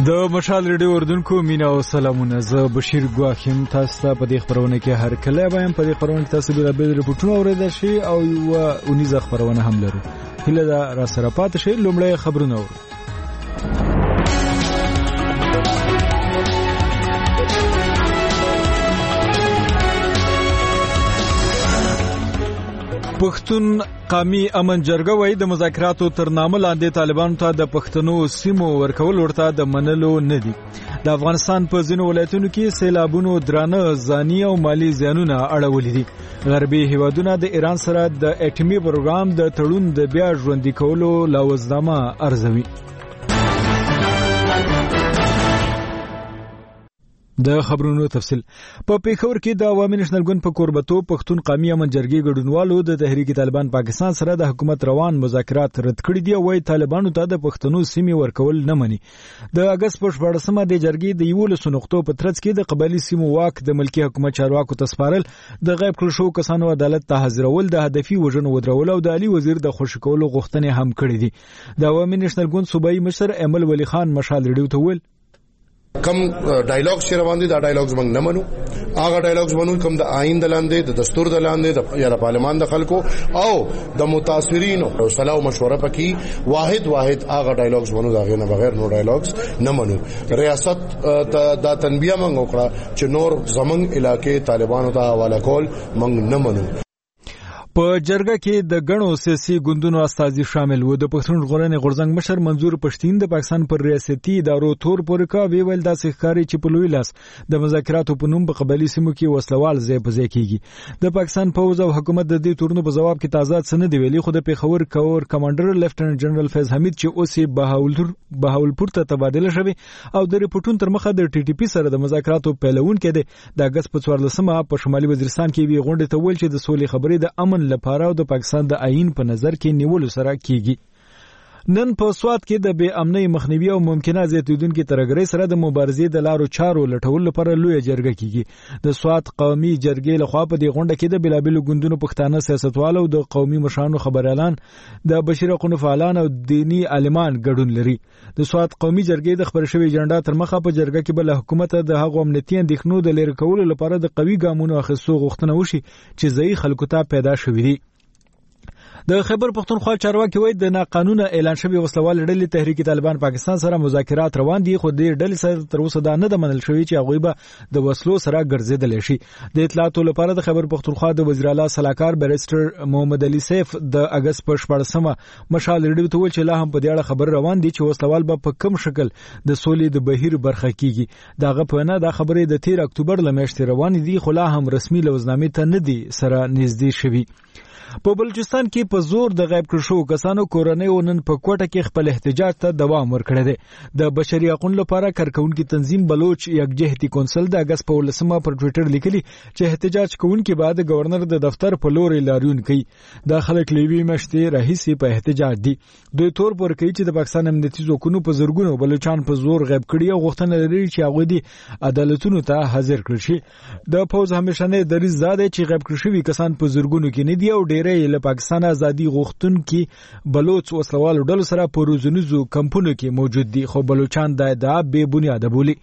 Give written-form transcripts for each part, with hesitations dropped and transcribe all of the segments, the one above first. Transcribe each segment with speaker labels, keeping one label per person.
Speaker 1: د مشال ریډیو اردوونکو مینا او سلامونه. زه بشیر ګواخیم تاسو ته په دې خبرونه کې هر کله وایم. په دې خبرونه کې تاسو به رپورټونه اورئ شي او یو اونیزه خبرونه هم لرو. هله دا را سره پات شي. لومړی خبرونه اورو. پښتون قومي امن جرګه وایي د مذاکراتو تر نامه لاندې طالبانو ته د پښتنو سیمو ورکول ورته د منلو نه دي. د افغانستان په ځینو ولایتونو کې سیلابونو درانه ځاني او مالی زیانونه اړولي دي. غربي هیوادونه د ایران سره د اټومي پروګرام د تړون د بیا ژوندي کولو لوزنامه ارزوي. د خبرونو تفصیل. په پیښور کې د عوامي نېشنل ګوند په کوربتو پښتون قومي امن جرګې ګډونوالو د تحریک طالبان پاکستان سره د حکومت روان مذاکرات رد کړي دي. وایي طالبانو ته د پښتنو سیمې ورکول نه مني. د اگست په 14مه د جرګې د 11 نقطو په ترڅ کې د قبایلی سیمو واک د ملکی حکومت چارواکو ته سپارل، د غیب کړل شو کسانو عدالت ته حاضرول، د هدفي وژنو ودرول او د علي وزیر د خوشی کولو غوښتنې هم کړې دي. د عوامي نېشنل ګوند صوبایي مشر امل ولی خان مشال ریډیو ته ویل
Speaker 2: کم ډایلاګز چې روان دي دا ډایلاګز موږ نه منو. هغه ډایلاګز منو کوم د آئین د لاندې د دستور د لاندې یا د پارلمان د خلکو او د متاثرینو او صلاح او مشوره پکې واحد هغه ډایلاګز منو. دا غیر نه بغیر نو ډایلاګز نه منو. ریاست دا تنبیه موږ وکړه چې نور زمنګ علاقې طالبانو ته حواله کول موږ نه منو.
Speaker 1: په جرګه کې د غنو سیاسي ګوندونو استازي شامل وو. د پښتون ژغورنې غورځنګ مشر منظور پښتين د پاکستان پر ریاستي ادارو تور پورې کا ویل د سخکاري چې په لوی لاس د مذاکراتو په نوم په قبایلی سیمو کې وسلوال ځای په ځای کیږي. د پاکستان پوز او حکومت د دې تورونو په جواب کې تازه څه نه دی ویلي. خو د پیښور کور کمانډر لیفټننټ جنرال فیض حمید چې اوسې بهاولپور ته تبادله شوی او د ریپورتونو تر مخه د ټي ټي پی سره د مذاکراتو پیلون کړي. د اگست په 14مه په شمالي وزیرستان کې وی غونډه ته ویل چې د سولې خبرې د امن لپاره او د پاکستان د آئین په نظر کې نیولو سره کیږي. نن په سواد کې د بې امنۍ مخنیوي او ممکنه زیاتیدونکو ترګرۍ سره د مبارزې د لارو چارو لټول لپاره لوی جرګه کیږي. د سواد قومي جرګې لخوا په دې غونډه کې د بلابل ګوندونو پښتانه سیاستوالو او د قومي مشرانو خبريالان، د بشیر حقوقو فعالان او دینی عالمان ګډون لري. د سواد قومي جرګې د خبر شوی ایجنډا تر مخه په جرګه کې بل حکومت د هغو امنیتي اندېښنو د لری کولو لپاره د قوي ګامونو اخیستو غوښتنه وشي چې ځای خلکو ته پیدا شوې دي. د خیبر پختونخوا چارواکي وایي د ناقانونه اعلان شوی وسلوال ډلې تحریک طالبان پاکستان سره مذاکرات روان دي. خو د ډلې سره تر اوسه دا نه د منل شوی چې هغه به د وسلو سره ګرځیدل شي. د اطلاعاتو لپاره د خیبر پختونخوا د وزیر اعلی صلاحکار بیرسټر محمد علي سیف د اگست په 14مه مشال ریډیو ته ویل چې لا هم په دې اړه خبر روان دي چې وسلوال به په کوم شکل د سولې د بهیر برخه کیږي. داغه په نه د خبرې د 13 اکتوبر لمشتي روان دي خو لا هم رسمي لوزنامې ته نه دي سره نږدې شوي. په بلوچستان کې په زور د غیب کړل شو کسانو کورنۍ ونن په کوټه کې خپل احتجاج ته دوام ورکړی دی. د بشري حقوقو لپاره کارکونکو تنظیم بلوچ یکجهتي کونسل د اگست په 18مه پر ټوئیټر لیکلي چې احتجاج کوونکو بعد گورنر د دفتر په لور لاریون کوي. د خلک لیوي مشته رئیسي په احتجاج دي. دوی تور پر کوي چې د پاکستان امنیتي ځواکونو په زورګونو بلوچستان په زور غیب کړي او غوښتنه لري چې هغه دي عدالتونو ته حاضر کړي شي. د فوز همیشنه دریځ زاده چې غیب کړي شوی کسان په زورګونو کې نه دي او ډېرې له پاکستان ازادي غوښتونکو بلوچ وسلوالو ډلو سره په روزنیزو کمپونو کې موجود دي. خو بلوچستان د ادعا بے بنیاد بولی.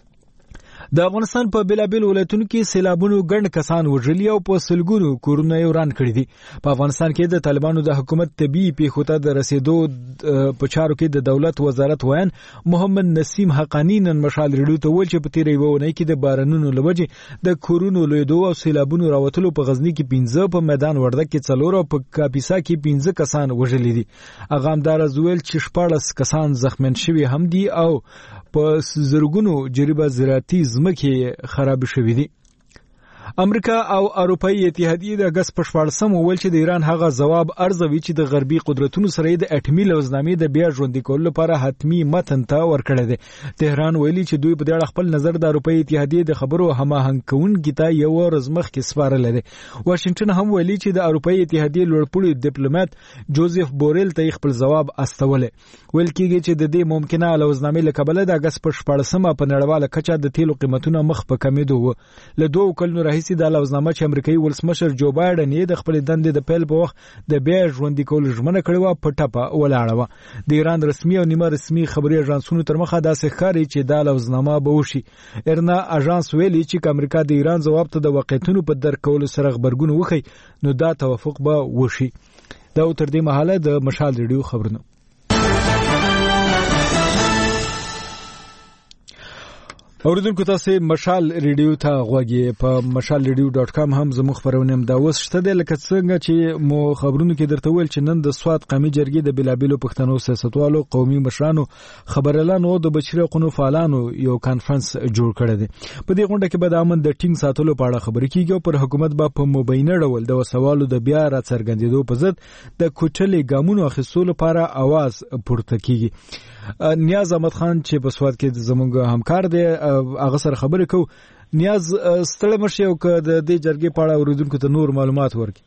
Speaker 1: د افغانستان په بلابل ولایتونو کې سیلابونو ګڼ کسان وژلي او په سلګونو کورونه وران کړي دي. په افغانستان کې د طالبانو د حکومت طبيعي پیښو ته د رسیدو په چارو کې د دولت وزارت وایي محمد نسیم حقانی نن مشال ریډیو ته ویل چې په تیرې وونه کې د بارانونو لوجې د کورونو لویدو او سیلابونو راوتلو په غزنی کې 15، په میدان وردګ کې 4 او په کاپیسا کې 15 کسان وژلي دي. اغامدار زویل چې 14 کسان زخمین شوي هم دي او په زرګونو جریبه زراعتي ځمکې خراب شوي دي. امریکا او اروپאי اتحادیه د اگست په 14مه ویل چې د ایران هغه ځواب ارزوي چې د غربي قدرتونو سره د اټومي لوزنامې د بیا ژوندي کولو لپاره حتمی متن ته ورکړی دی. تهران ویلي چې دوی په دې اړه خپل نظر د اروپאי اتحادیه د خبرو هماهنګ کوونکي ته یو ورځ مخکې سپارل دي. واشنگټن هم ویلي چې د اروپאי اتحادیه لوړپوړي ډیپلوماټ جوزف بوریل ته خپل ځواب استوله. ویل کېږي چې د دې ممکنه لوزنامې لکبله د اگست په 14مه په نړیواله کچه د تیلو قیمتونه مخ په کمیدو و. له 2 کلونو راهیسي د لوزنامه چې امریکایي ولسمشر جو بایدن یې د خپل دندې د پیل په وخت د بیا ژوندۍ کول ژمنه کړې و په ټپه ولاړه و. د ایران رسمي او نیمه رسمي خبري اژانسونو تر مخه داسې ښکاري چې د لوزنامه به وشي. ارنا اژانس ویلي چې امریکا د ایران ځواب ته د واقعیتونو په درک کولو سره خبرګون وکړي نو دا توافق به وشي. دا تر دې مهاله د مشال ریډیو خبرونه. اوریدونکو تاسو مشال ریډیو ته غوږی په mashalradio.com هم زموږ خبرونه هم دا اوس شته د لکه څنګه چې مو خبرونو کې درته ویل چې نن د سواد قومي جرګې د بلابلو پښتنو سیاستوالو قومي مشرانو خبرلانو د بشري حقوقو فعالانو یو کانفرنس جوړ کړی دی. په دې غونډه کې به د امن د ټینګ ساتلو په اړه خبرې کیږي او پر حکومت به په مبینه ډول د سوالو د بیا را څرګندېدو په ضد د کوټلې ګامونو اخیستلو لپاره आवाज پورته کیږي. نیاز احمد خان چې په سواد کې زموږ همکار دی هغه سره خبرې کوو. نیاز ستړی مشه او که د دې جرګې په اړه اوریدونکو ته نور معلومات ورکړي.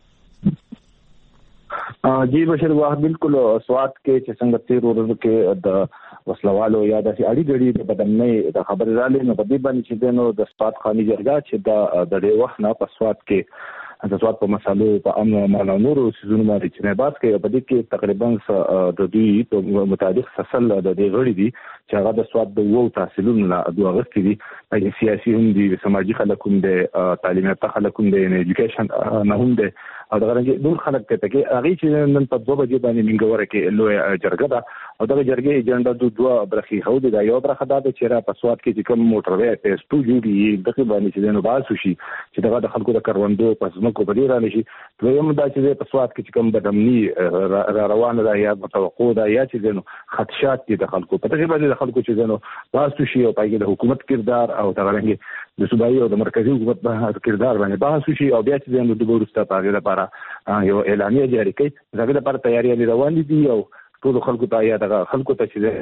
Speaker 3: جی بشیر واحد بالکل سواد کې چې څنګه تیر ورځو کې د وسلوالو یا د اړي غړي د بدنۍ د خبر رالي نو په دې باندې چې دنو د سواد خاني جرګه چې د ډېر وخت نه په سواد کې د سواد په مسالو په امن او نورو سيزونو باندې چې نه بات کوي په دې کې تقریبا د دوی په مطابق سسل د دې غړي دي چې هغه د سواد د وو تحصیلونو نه دوه غوښتي دي چې سیاسي هم دي سماجی خلک هم دي تعلیمي خلک هم دي ایجوکیشن نه هم دي او دا غره ډول خلک ته کې هغه چې نن په 2 بجې باندې منګوره کې لوی جرګه ده او دا جرګې ایجنډا د دوه برخې هو دي دا یو برخه ده چې را په سواد کې کوم موټروي ټیسټ جوړي دغه باندې چې نو باسو شي چې دغه د خلکو د کروندو پس مکو په ډیر رانشي دویم دا چې په سواد کې کوم بدمني را روانه ده یا متوقع ده یا چې نو خدشات دي د خلکو په دغه باندې د خلکو چې نو باسو شي او پایګه د حکومت کردار او دا غره د صوبایي او د مرکزی حکومت په کردار باندې بحث شي او بیا چې نو د ورسته پاګه لپاره یو اعلانیه جاری کړي دغه لپاره تیاری روان دي او ټول خلکو ته یا دغه خلکو ته چې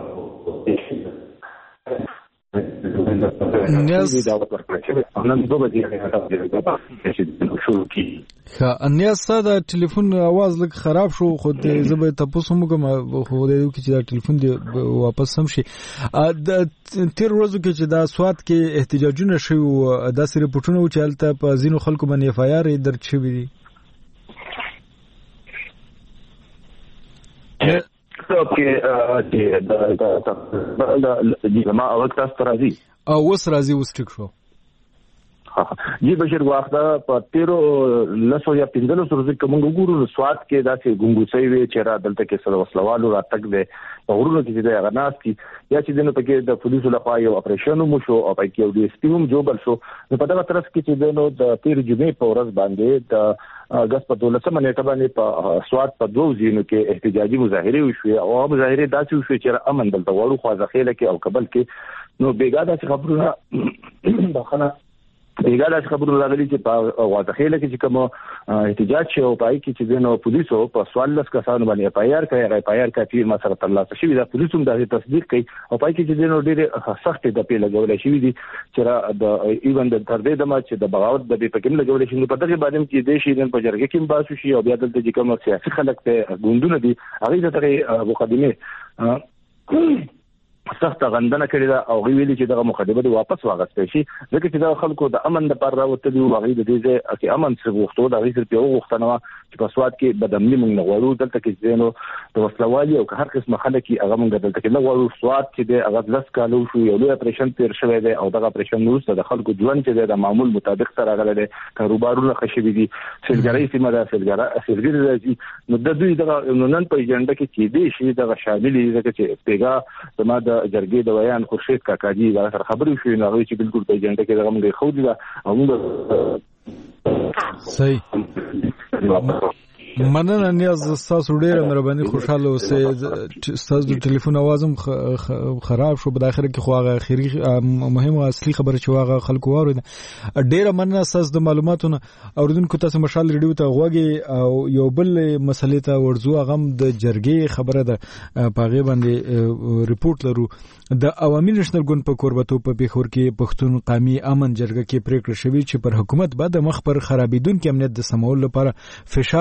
Speaker 1: نیاز ساده ټلیفون आवाज لږ خراب شو خو دې زبې تاسو موږ خو دې چې دا ټلیفون دی واپس هم شي. د تیر ورځو کې چې دا سواد کې احتجاجونه شوي دا سری پټونه چې هلته په ځینو خلکو باندې FIR درج شوی دي.
Speaker 3: ما وخت تاسو راځي
Speaker 1: او وس راځي وس ټیک شو.
Speaker 3: جی بشیر واخدا په 13 یا 15 ورځې کوم وګورو سواد کې داسې ګونګوسي وي چې را دلته کې سره وسلوالو را تک دي ورونو کې د غناس کی یا چې دنه پکې د پولیسو لخوا یو اپریشن مو شو او پکې یو ډي اس پی هم جوړ شو نو په دغه طرف کې چې دنه د 13 جمعې په ورځ باندې د اگست په 12 نیټه باندې په سواد په دوه ځینو کې احتجاجي مظاهره وشوي او مظاهره داسې وشوي چې امن دلته وړو خو ځخېله کې او قبل کې نو بیګا د خبرونه داخله ایګاله خبرونه راغلي چې په واضحېله کې چې کوم احتجاج شو پای کې چې دنو پولیسو په 14 کسانو باندې FIR کوي ما سره ترلاسه شوی دا پولیسو هم د تصدیق کوي او پای کې چې دنو ډېر سخت د پیل لګول شوی دي چې د ایون د تر دې دمه چې د بغاوت د پکیم لګول شي په دغه باندې چې د شي نن په جرګه کې باسو شي او بیا دلته چې کوم سیاسي خلک ته ګوندونه دي هغه دغه مقدمه سخت غندنه کړی دا او ویلي چې دغه مقدمه دی واپس واغستې شي ځکه چې د خلکو د امن لپاره راوته دی او هغه د دې چې امن څخه وختو د هغه په وختنه چې په سواد کې بدامني موږ نه غواړو دلته کې زینو د وسلوالي او هر قسم خلک هغه موږ دلته کې نه غواړو سواد چې د هغه لس کالو شو یو لوی اپریشن تیر شوی دی او دغه اپریشن وروسته د خلکو ژوند چې د معمول مطابق سره راغلی دی کاروبارونه خشبي دي سیلګرۍ سیمه ده سیلګرۍ راځي نو د دوی دغه نن په ایجنډا کې دي شي دغه شامل دي چې پیګه زما د جرګې د ویان خورشید کاکاجي دا سره خبرې شوې نو هغه چې بالکل په ایجنډا کې دغه موږ خو دي او موږ
Speaker 1: صحیح مننه نیاز تاسو ډېر مهرباني خوشاله اوسئ تاسو د ټلیفون आवाज هم خراب شو په اخر کې خو هغه اخیری مهمه اصلي خبره چې هغه خلکو واورید ډېر مننه تاسو د معلوماتونو اوریدونکو تاسو مشال ریډیو ته غوږی او یو بل مسلې ته ورځو هغه د جرګې خبره ده پاغه باندې ریپورت لرو د عوامي نېشنل ګوند په کوربتو په پیښور کې پښتون قومي امن جرګه کې پریکړه شوې چې پر حکومت بعد مخ پر خرابیدونکو امنیت د سمول لپاره فشار اچول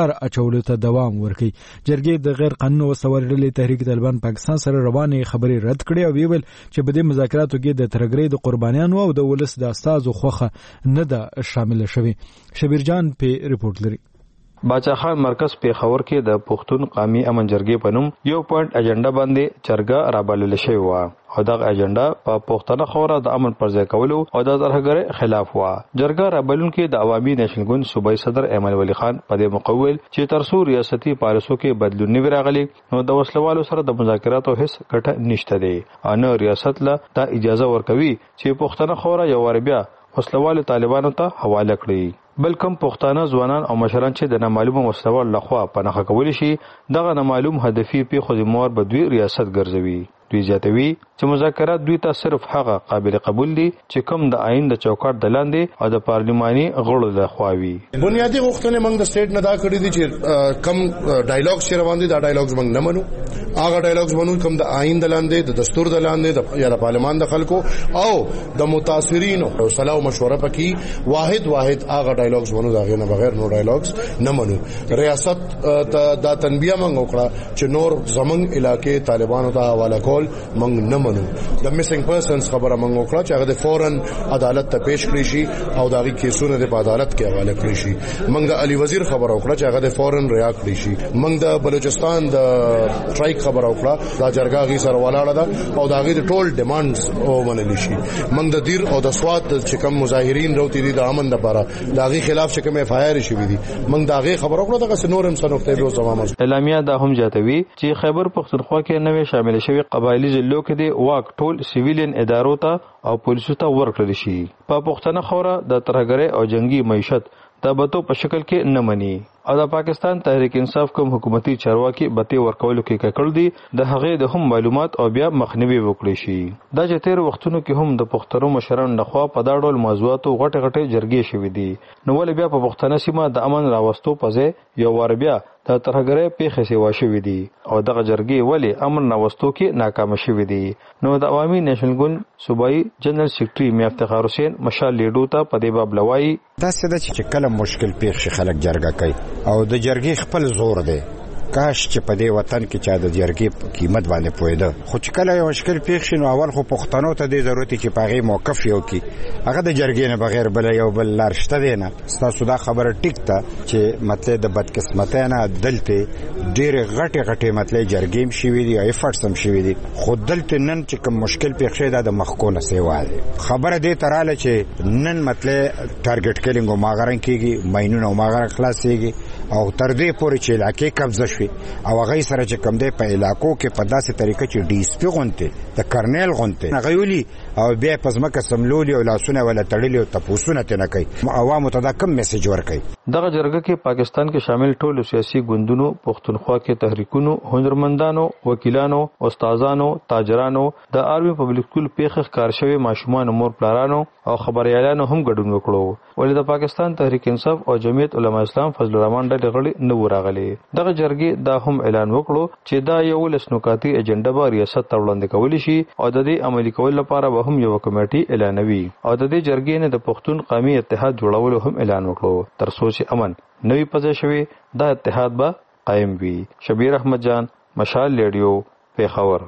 Speaker 1: اچولو ته دوام ورکړي. جرګې د غیر قانوني وسوال ډلې تحریک طالبان پاکستان سره روانې خبرې رد کړې او ویل چې په دې مذاکراتو کې د ترګرۍ د قربانیانو او د ولس د استازو خوخه نه ده شامل شوی. شبیر جان په ریپورت لري.
Speaker 4: باچا خان مرکز پیښور کې د پښتون قومي امن جرګې په نوم یو پوینټ اجنډا باندې چرګه رابلل شوی و او دغه اجنډا په پښتنه خوره د امن پر ځای کولو او د ترهګرۍ خلاف و. جرګه رابلون کې د عوامي نېشنل ګوند صوبایي صدر ایمل ولی خان په دې مقول چې ترڅو ریاستي پالیسو کې بدلون نه راغلي نو د وسلوالو سره د مذاکراتو هیڅ ګټه نشته دی. ان ریاست له دا اجازه ورکوي چې پښتنه خوره یو ور بیا وسلوالو طالبانو ته حواله کړي. بلکم پښتانه ځوانان او مشران چې د نامعلومه وسلوال لخوا پناه کول شي دغه نامعلوم هدفي په خودمور به دوی ریاست ګرځوي. دوی زیاتوي چې مذاکرات دوی ته صرف هغه قابل قبول دي چې کوم د آئین د چوکاټ د لاندې او د پارلماني غړو لخوا وي.
Speaker 2: بنیادی غوښتنې موږ د سټیټ نه دا کړې دي چې کم ډایلاګز چې روان دي دا ډایلاګز موږ نه منو. هغه ډایلاګز منو کوم د آئین د لاندې د دستور د لاندې یا د پارلمان د خلکو او د متاثرینو صلاح او مشوره پکې واحد هغه ډایلاګز منو دا غیر نه بغیر نو ډایلاګز نه منو. ریاست دا تنبیه موږ وکړه چې نور زمنګ علاقې طالبانو ته حواله کول موږ نه منو. د میسنګ پرسنز خبره موږ وکړه چې هغه د فورن عدالت ته پیش کړی شي او دا غي کیسونه د عدالت کې حواله کړی شي. موږ د علي وزیر خبره وکړه چې هغه د فورن ریا کړی شي. موږ د بلوچستان د ټرایک خبره وکړه دا جرګه غي سره ولاړه ده او دا غي د ټول ډیمانډز او منل شي. موږ د دیر او د سواد چې کوم مظاهرین راوتی دي د امن لپاره دا غي خلاف چې کوم اف آی آر شي دي موږ دا غي خبره وکړه دغه نور هم سنوخته به زمامه.
Speaker 4: اعلامیه دا هم جاتوي چې خیبر پختونخوا کې نوې شامل شوی قبایلی ضلعو کې د واک ټول سیویلین ادارو ته او پولیسو ته ورکړل شي. په پښتنه خوره د ترهګرۍ او جنگي معیشت د بتو په شکل کې نه مني او د پاکستان تحریک انصاف کوم حکومتي چارواکي بته ورکولو کې کړل دي د هغې د هم معلومات او بیا مخنیوي وکړي شي. دا چې تیر وختونو کې هم د پښتنو مشران لخوا په دا ډول موضوعاتو غټه جرګې شوې دي نو ول بیا په پښتنه سیمه د امن راوستو په ځای یو ور بیا د ترهګرۍ پیښې سیوا شوې دي او دغه جرګې ولې امن راوستو کې ناکام شوې دي. نو د عوامي نېشنل ګوند صوبایي جنرال سیکریټري میا افتخار حسین مشال لیډو ته په دې باب لوایي
Speaker 5: دا څه د چې کله مشکل پیښ شي خلک جرګه کوي او د جرګې خپل زور دی. کاش چې په دې وطن کې چا د جرګې قیمت باندې پوهیده خو چې کله یو مشکل پیښ شي نو اول خو پښتنو ته د ضرورت چې پاغي موقف یو کی هغه د جرګې نه بغیر بل یو بل لار شته دی نه. تاسو دا خبره ټیک ته چې مطلب د بدقسمتۍ نه دلته ډېر غټه مطلب جرګې شي دي او افورټس هم شي دي خو دلته نن چې کوم مشکل پیښ شي دا د مخکونه سیوا دی. خبره دې تراله چې نن مطلب ټارګټ کیلینګ او ماغرن کیږي ماینونه او ماغرن خلاصيږي او تر دې پورې چې علاقې قبضه شي او هغه سره چې کم دی په علاقو کې په داسې طریقه چې ډي اس پی غونته د کرنل غونته غویلی او بیا پزماکه سملولي او لاسونه ولا تړلي او تاسو نه کوي عوامو ته دا کم میسج ورکوي.
Speaker 4: دغه جرګه کې پاکستان کې شامل ټول سیاسي ګوندونو پښتونخوا کې تحریکونو هنرمندانو وکیلانو استادانو تاجرانو د آرمي پبلک سکول پیښه ښکار شوی ماشومان مور پلارانو او خبريالانو هم ګډون وکړو. ولې د پاکستان تحریک انصاف او جمعیت علما اسلام فضل الرحمن ډلې غړي نه وراغلي. دغه جرګې دا هم اعلان وکړو چې دا یو لسنوکاتي اجنډا به ریاست ته وړاندې کول شي او د دې عملي کول لپاره به هم یو کمیټي اعلانوي او د دې جرګې نه د پښتون قومي اتحاد جوړولو هم اعلان وکړو تر څو چې امن نوی پځې شوی دا اتحاد به قائم وي. شبیر احمد جان مشال ریډیو پیښور.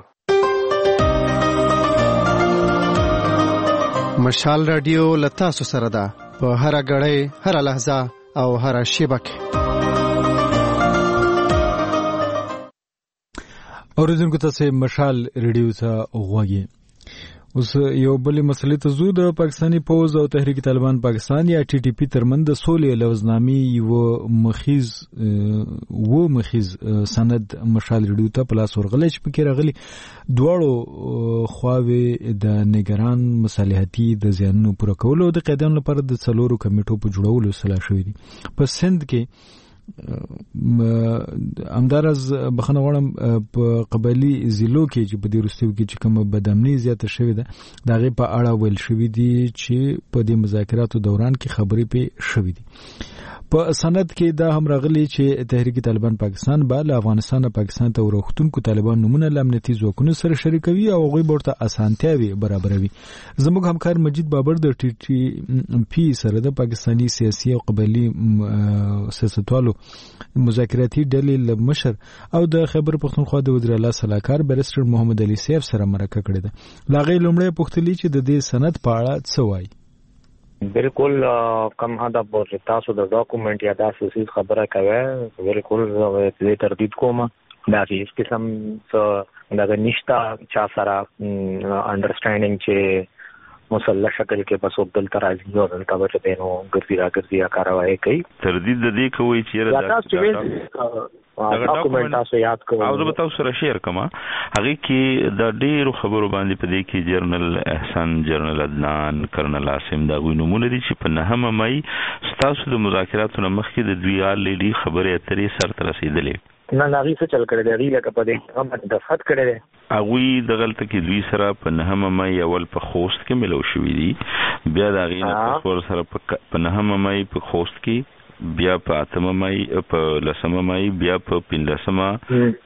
Speaker 6: مشال رادیو لتا سره ده په هر غړې هر لحظه او هر شیبه کې.
Speaker 1: اوریدونکو ته مشال ریډیو ته غوږی. اوس یو بل مسلې ته زو د پاکستاني پوز او تحریک طالبان پاکستان یا ټي ټي پی ترمن د سولې لوزنامې و مخیز سند مشال ریډیو ته پلاس ورغلی چې پکې راغلي دواړو خواوې د نگران مصالحتي د زیانونو پوره کولو د قیدانو لپاره د څلورو کمیټو په جوړولو سلا شوې دي. په سند کې همدارز بخنه غواړم په قبایلی ضلعو کې چې په دې وروستیو کې چې کومه بدامني زیاته شوې ده د هغې په اړه ویل شوي دي چې په دې مذاکراتو دوران کې خبرې پې شوي دي. په سند کې دا هم راغلی چې تحریک طالبان پاکستان به له افغانستان پاکستان ته ورختونکو طالبان نمونه لامنیتي ځواکونو سره شریکوي او هغوی ورته اسانتیاوي برابروي. زموږ همکار مجید بابر د TTP سره د پاکستاني سیاسي او قبایلي سیاستوالو مذاکراتي ډلې مشر او د خیبر پختونخوا د وزیر اعلی صلاحکار بیرسټر محمد علي سیف سره مرکه کړې ده. لاغې لومړی پوښتلي چې د دې سند په اړه څه وایي.
Speaker 7: بالکل کم هدف ورته تاسو د ډاکومنت یا داسې خبره کوي بالکل دې تردید کوم دا هیڅ قسم څه نشته چا سره انډرسټانډینګ چې مسلح شکل کې بس وبدل ترازی او دلته به نو ګرځي کاروایی کوي.
Speaker 8: تردید د دې کوي چې
Speaker 7: ډاکومنت تاسو یاد کوئ
Speaker 8: او زه به تاسو سره شیر کوم. هغه کې د ډیرو خبرو باندې په دې کې جنرال احسان، جنرال عدنان، کرنل عاصم دا غوښنه مونږ دي چې په 9 مای تاسو د مذاکراتو مخکې د دوی اړلې خبرې اترې سر ته رسیدلې.
Speaker 7: نه ناغي څه چل کړی دی لکه په دې هم دفعت کړی دی.
Speaker 8: هغه د غلطه کې دوی سره په 9 مای اول په خوست کې ملو شوې دي، بیا د غینه په سره په 9 مای په خوست کې، بیا په 8 مای په 10 مای، بیا په 15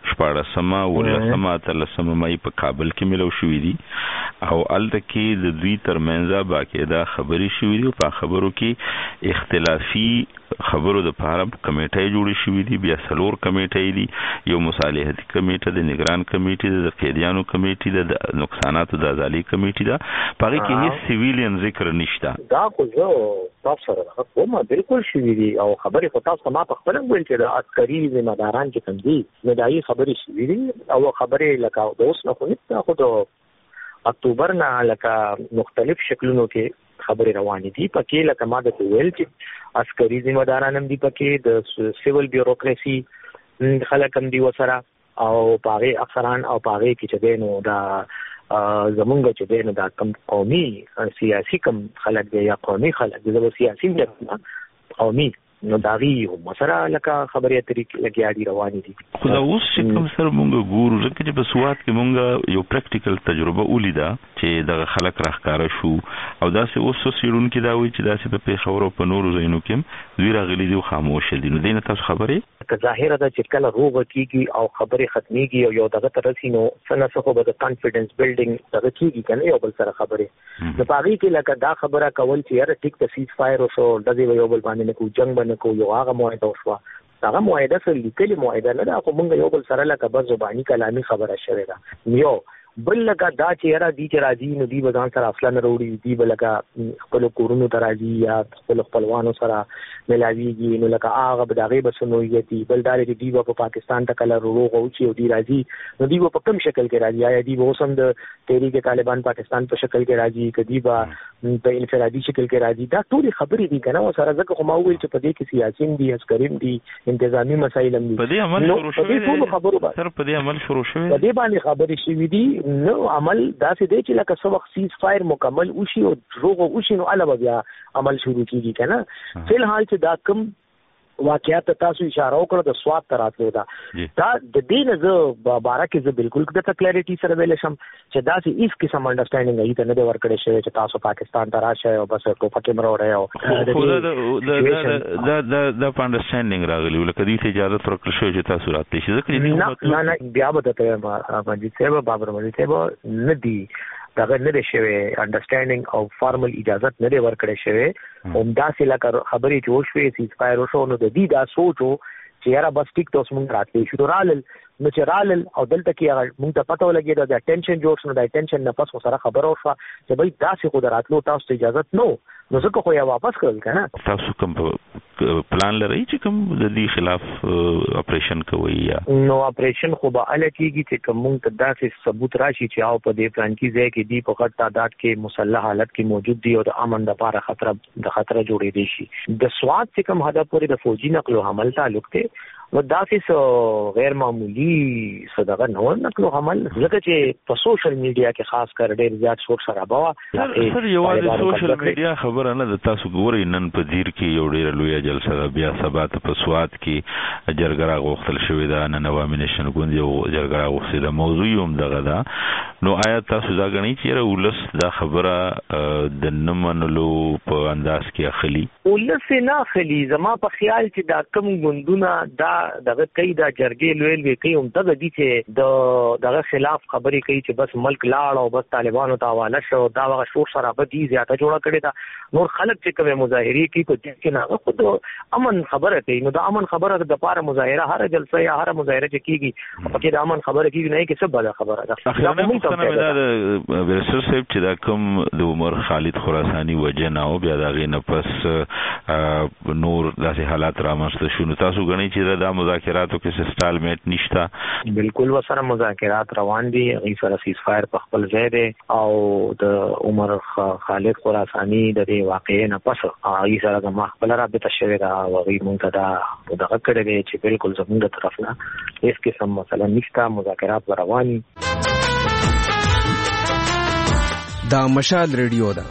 Speaker 8: 14 ولسمه 13 مای په کابل کې ملو شوې دي او الته کې د دوی ترمنځ باقاعده خبرې شوې دي. په خبرو کې اختلافي خبرو د پاره کمیټې جوړې شوې دي، بیا 4 کمیټې دي، یو مصالحتي کمیټه د نگران کمیټه د قیدیانو کمیټه د نقصاناتو د ازالي کمیټه ده. پاره کې هیڅ سیویلین ذکر نشته.
Speaker 7: دا خو زه تاسو سره کومه بالکل شوې دي او خبرې خو تاسو ما په خپل ویل چې د عسکري ذمہ داران چې کوم دي نو دایي خبرې شوې دي او خبرې لکه د اوس نه خو نه خو د اکتوبر نه لکه مختلف شکلونو کې خبرې روانې دي. پکې لکه ما د ویل چې عسکري ذمہ داران هم دي، پکې د سیول بیوروکراسي خلک هم دي وسره او پاغه افسران او پاغه کې چې دینو دا زمونږ چې دینو دا کم قومي سیاسي کم خلک دی یا قومي خلک دی زموږ سیاسي نه قومي نو داغي مسره لکه خبرې اترې لګیاړي روانې دي.
Speaker 8: خو دا اوس چې کوم سره مونږ ګورو ځکه چې په سواد کې مونږ یو پریکټیکل تجربه ولیده چې دغه خلک راښکاره شو او داسې اوس سیرون کې دا وایي چې داسې په پیښور او په نورو ځایونو کې دوی راغلي دي او خاموش دي. نو دینه تاسو خبرې
Speaker 7: که ظاهره ده چې کله روغ کیږي او خبرې ختميږي او یو دغه ترسي نو څنګه څه به د کانفیډنس بیلډینګ دغه کیږي کنه یو بل سره خبرې نو پاغي کې لکه دا خبره کول چې یاره ټیک د سیز فایر او شو دغه یو بل باندې نه کو جنگ باندې کو یو هغه معاهده وشوه. هغه معاهده سره لیکلي معاهده نه ده، خو موږ یو بل سره لکه بر زبانی کلامي خبره شوې ده. یو بل لکه دا چې یاره دي چې راځي نو دی به ځان سره اصلا نه وروړي، دی به لکه خپل کورونو ته راځي یا خپل خپلوانو سره ملاویږي نو لکه هغه به دغه بسنویتي. بل دا چې دی په پاکستان ته کله روغ او چې دی راځي نو دی په کوم شکل کې راځي، یا دی به اوسم د تحریک طالبان پاکستان په شکل کې راځي، کدی به په انفرادي شکل کې راځي. دا ټول خبرې دي کنه سره ځکه خو ما ویل چې په دې کې سیاسيين دي، عسکریم دي، انتظامی مسایل هم دي.
Speaker 8: په دې عمل شروع شوی
Speaker 7: دی خبرو
Speaker 8: سره په دې عمل شروع شوی
Speaker 7: په دې باندې خبرې شوې دي. نو عمل داسې دی چې لکه څو وخت سیز فایر مکمل وشي او روغ وشي نو علاوه بیا عمل شروع کیږي کنه. فی الحال چې دا کوم واقعیت تاسو اشاره وکړه د سواد تراتلو دا د دین زه بارکه زه بالکل د کلیریټي سره ویل شم چې دا سي هیڅ قسم انډرستانډینګ ایته نه ورکړې شوی چې تاسو پاکستان ته راشه او بس ټوپک مرو راي او
Speaker 8: دا انډرستانډینګ راغلی ولکه دې اجازه ورکړل شوی چې تاسو راتلی شي ځکه
Speaker 7: نه بیا به ته باندې څه بابر باندې څه نه دی دا نه شوی انډرستانډینګ او فارمل اجازه نه ورکړې شوی هم دا سه لکه خبرې چې وشوي سیز فایر وشو نو د دې دا سوچو چې یاره بس ټیک ته مونږ راتلی شو رالل نو چې رالل او دلته کې مونږ ته پته ولګي دا ټینشن جوړ شو دا ټینشن نه پس سره خبر او چې بھئی دا سه خو دراتلو تاسو ته اجازه نو ځکه خو یا واپس کړل کنه
Speaker 8: تاسو کوم پلان لري چې کوم د دې خلاف اپریشن کوي یا
Speaker 7: نو اپریشن خو به ال کېږي چې کوم ته داسې ثبوت راشي چې او په دې پلان کې ځای کې دی په غټ تعداد کې مسلح حالت کې موجود دي او د امن لپاره خطر جوړې دي شي. د سواد چې کوم هدف پورې د فوجي نقل او حمل تعلق ته نو داسې غیر معمولی صدقه نو نقل عمل ځکه چې په سوشل میډیا کې خاص کر ډېر زیات شور شرابه وا
Speaker 8: سر یوازې سوشل میډیا خبره نه ده. تاسو ګورئ نن په دیر کې یو ډېر لوی جلسه ده، بیا سبا ته په سوات کې جرګه راغوښتل شوې ده، نن نوامینیشن ګوند یو جرګه راغوښتې ده، موضوع هم دغه ده. نو آیا تاسو دا ګڼئ چې ولس دا خبره د نه منلو په انداز کې اخلي؟
Speaker 7: ولس نه اخلي. زما په خیال چې دا کم ګوندونه دا دغه کوي، دا جرګې لوی کوي، هم دغه دي چې دغه خلاف خبرې کوي چې بس ملک لاړ او بس طالبانو ته حواله شو. دا هغه شور شرابه دي زیاته جوړه کړې ده. نور خلک چې کومه مظاهرې کوي په دې کې نه خود امن خبره کوي. نو دا امن خبره د پاره مظاهره هر جلسه یا هر مظاهره چې کیږي په کې د امن خبره کیږي نه کې څه بل خبره ده.
Speaker 8: دا ورسر صاحب چې دا کوم د عمر خالد خراسانی وجه نه او بیا دا غي نه پس نور داسې حالات رامنځته شو، نو تاسو غنئ چې دا مذاکراتو کې سټالمیټ نشته؟
Speaker 7: بالکل وسره مذاکرات روان دي، غي سره سیز فایر په خپل ځای دی او د عمر خالد خراسانی د واقعي نه پس غي سره د مخبل رابطه شوې ده او غي مونږ ته دا دغه کړی دی چې بالکل زموږ طرف نه هیڅ قسم مثلا نشته، مذاکرات رواني.
Speaker 9: دا مشال ریډیو ده.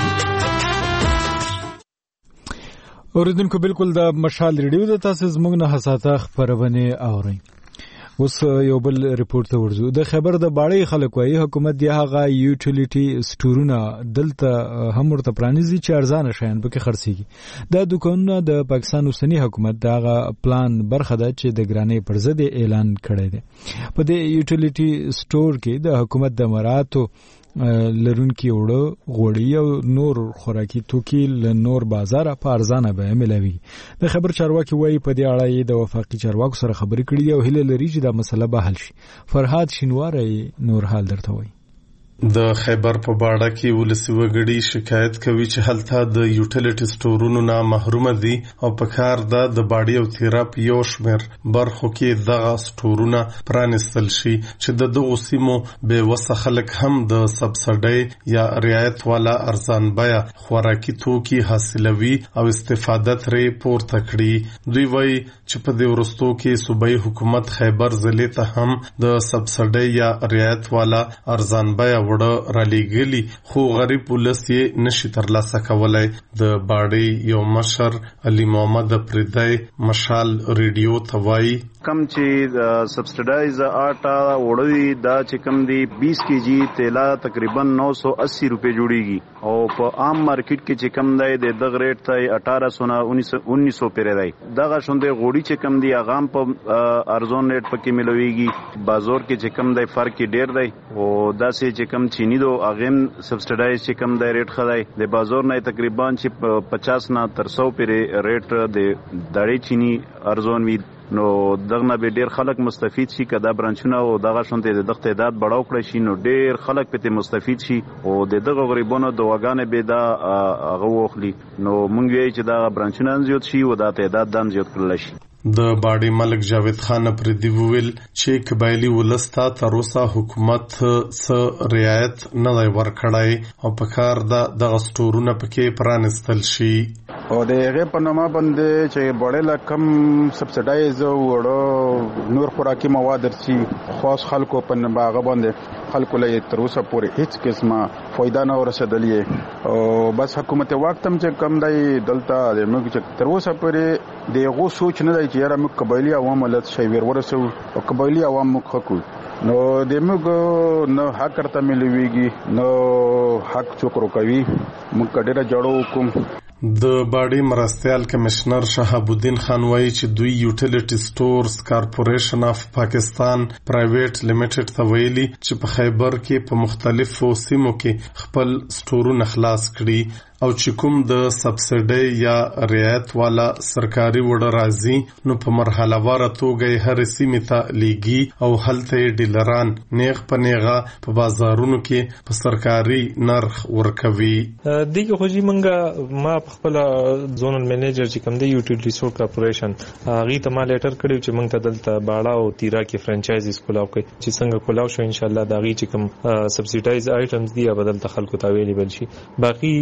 Speaker 1: اوریدونکو بالکل دا مشال ریډیو ده، تاسو زموږ نه حساسه خبرونه اورئ. اوس یو بل ریپورت ته ورځو. د خبر د باړې خلک وايي حکومت دی هغه یوټیلیټي سټورونه دلته هم ورته پرانیزي چې ارزانه شیان پکې خرڅيږي. دا دکانونه د پاکستان اوسنی حکومت دغه پلان برخه ده چې د ګرانۍ پر ضد اعلان کړی دی. په دې یوټیلیټي سټور کې د حکومت د مراتو لرونکي وړو غوړي او نور خوراکي توکي له نور بازار په ارزانه به ملوي. د خبر چارواکي وایي په دې اړه د وفاقي چارواکو سره خبرې کړې او هله لري چې دا مسله به حل شي. فرهاد شینواری نور حال درته وایي.
Speaker 10: د خیبر په باړه کې ولسی وګړي شکایت کوي چې هلته د یوټیلیټي سټورونو نه محروم دي او په کار د باړې او تیراب یو شمیر برخو کې دغه سټورونه پرانستل شي چې د دغو سیمو به وسه خلک هم د سبسډي یا رعایت والا ارزان بیا خوراکي توکي حاصلوي او استفاده ترې پورته کړي. دوی وایي چې په دې ورستو کې صوبایي حکومت خیبر ضلع ته هم د سبسډي یا رعایت والا ارزان بیا وړه را لېږلي، خو غریب ولس یې نشي ترلاسه کولی. د باړې یو مشر علي محمد پردی مشال ریډیو ته وایي
Speaker 11: کم چې سبسیډایز آټا وړوي دا چې کم دی 20 کیجی تیلا تقریبا 980 روپے جوړیږي او په عام مارکیټ کې چې کم دی د دغه ریټ ته 1819 پیری دی. دغه شوندې غوړي چې کم دی اغام په ارزون ریټ پکې ملويږي. بازار کې چې کم دی فرق ډیر دی او داسې چې کم چینی دو اغم سبسیډایز چې کم دی ریټ خدای د بازار نه تقریبا چې 50 نه تر 100 پیری ریټ د دړې چینی ارزون وی. نو دغه به ډیر خلک مستفید شي کدا برانچونه او دغه شونته د دغه تعداد بڑاو کړی شي نو ډیر خلک پته مستفید شي او دغه غریبونو دواګانې به دا هغه وخلی. نو مونږ وی چې دا برانچونه زیات شي او دا تعداد دام زیات کړل شي.
Speaker 10: د باړې ملک جاوید خان پردی ویل چې قبایلی ولستا تر اوسه حکومت څه رعایت نه دی ورکړی او په کار د سټورونه پکې پرانستل شي.
Speaker 12: او د هغه په نامه باندې چې بړې لکم سبسیډایز وړو نور خوراکي مواد درسي خاص خلکو په باغ باندې خلکو له تر اوسه پورې هیڅ قسمه فائدہ نه ورسېدلې او بس حکومت وخت هم چې کم دی دلته د موږ چې تر اوسه پورې دغه سوچ نه دی چې یاره موږ قبایلی عوام له شی ور ورسو او قبایلی عوام موږ حقو نو د موږ نو حق ترته ملويږي نو حق چوکرو کوي موږ ډېر جوړو کوم.
Speaker 10: د باړې مرستيال کمشنر شهاب الدین خان وایي چې دوی یوټیلیټي سټورز کارپوریشن اف پاکستان پرایویټ لیمیټډ ته ویلي چې په خیبر کې په مختلفو سیمو کې خپل سټورونه خلاص کړي او چې کوم د سبسیډي یا رعایت والا سرکاري وړ راځي نو په مرحله وار توګه هر سیمه ته لیږي او هلته ډیلران نیغ په نیغه په بازارونو کې په سرکاري نرخ ورکوي.
Speaker 13: دغه خوځي منګه ما خپل زونل منیجر چې کوم دی یوټیلیټي سټور کارپوریشن هغه ته ما لیټر کړیو چې موږ ته دلته باړه او تیرا کې فرانچایزز کولاو کوي چې څنګه کولاو شو ان شاء الله دا غي چې کوم سبسیډایز آیټمز دی بدل ته خلکو ته اویلیبل شي. باقي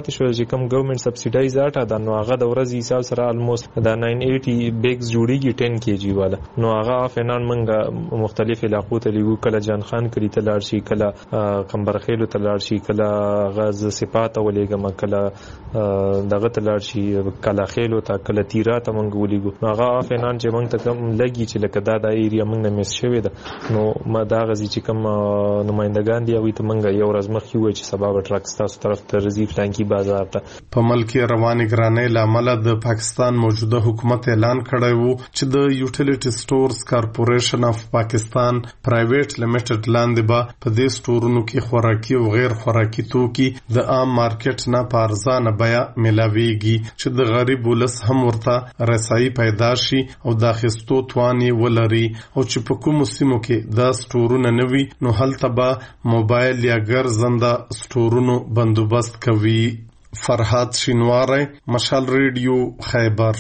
Speaker 13: پاتې شو چې کوم ګورنمنت سبسیډایز اټا دا نو هغه د ورځې حساب سره الموست دا 980 بیگز جوړیږي 10 kg والا نو هغه فنان منګه مختلف علاقو ته لیږو کله جان خان کلی ته لاړ شي کله قمبرخیلو ته لاړ شي کله غز صفات ولېګم کله دغه ته لاړ شي کله خیلو ته کله تیرا ته منګه ولېګو هغه فنان چې موږ ته کم لګي چې لکه دا د ایریا موږ نه مس شوی ده نو ما دا غزي چې کوم نمائندگان دی او ته منګه یو ورځ مخکې وای چې سبب ټرک ستاسو طرف ته رزي فلانکی بازار ته
Speaker 10: په ملک رواني ګرانۍ لامل د پاکستان موجوده حکومت اعلان کړی وو چې د یوټیلیټي سټورز کارپوریشن اف پاکستان پرایویټ لیمیټډ لاندې به په دې سټورونو کې خوراکي او غیر خوراکي توکي د عام مارکیټ نه په ارزانه بیه ملاويږي چې د غریب ولس هم ورته رسایي پیدا شي او د اخیستو توان ولري او چې په کومو سیمو کې دا سټورونه نه وي نو هلته به موبایل یا ګرځنده سټورونو بندوبست کوي. فرهاد شینواری، مشال ریډیو، خیبر.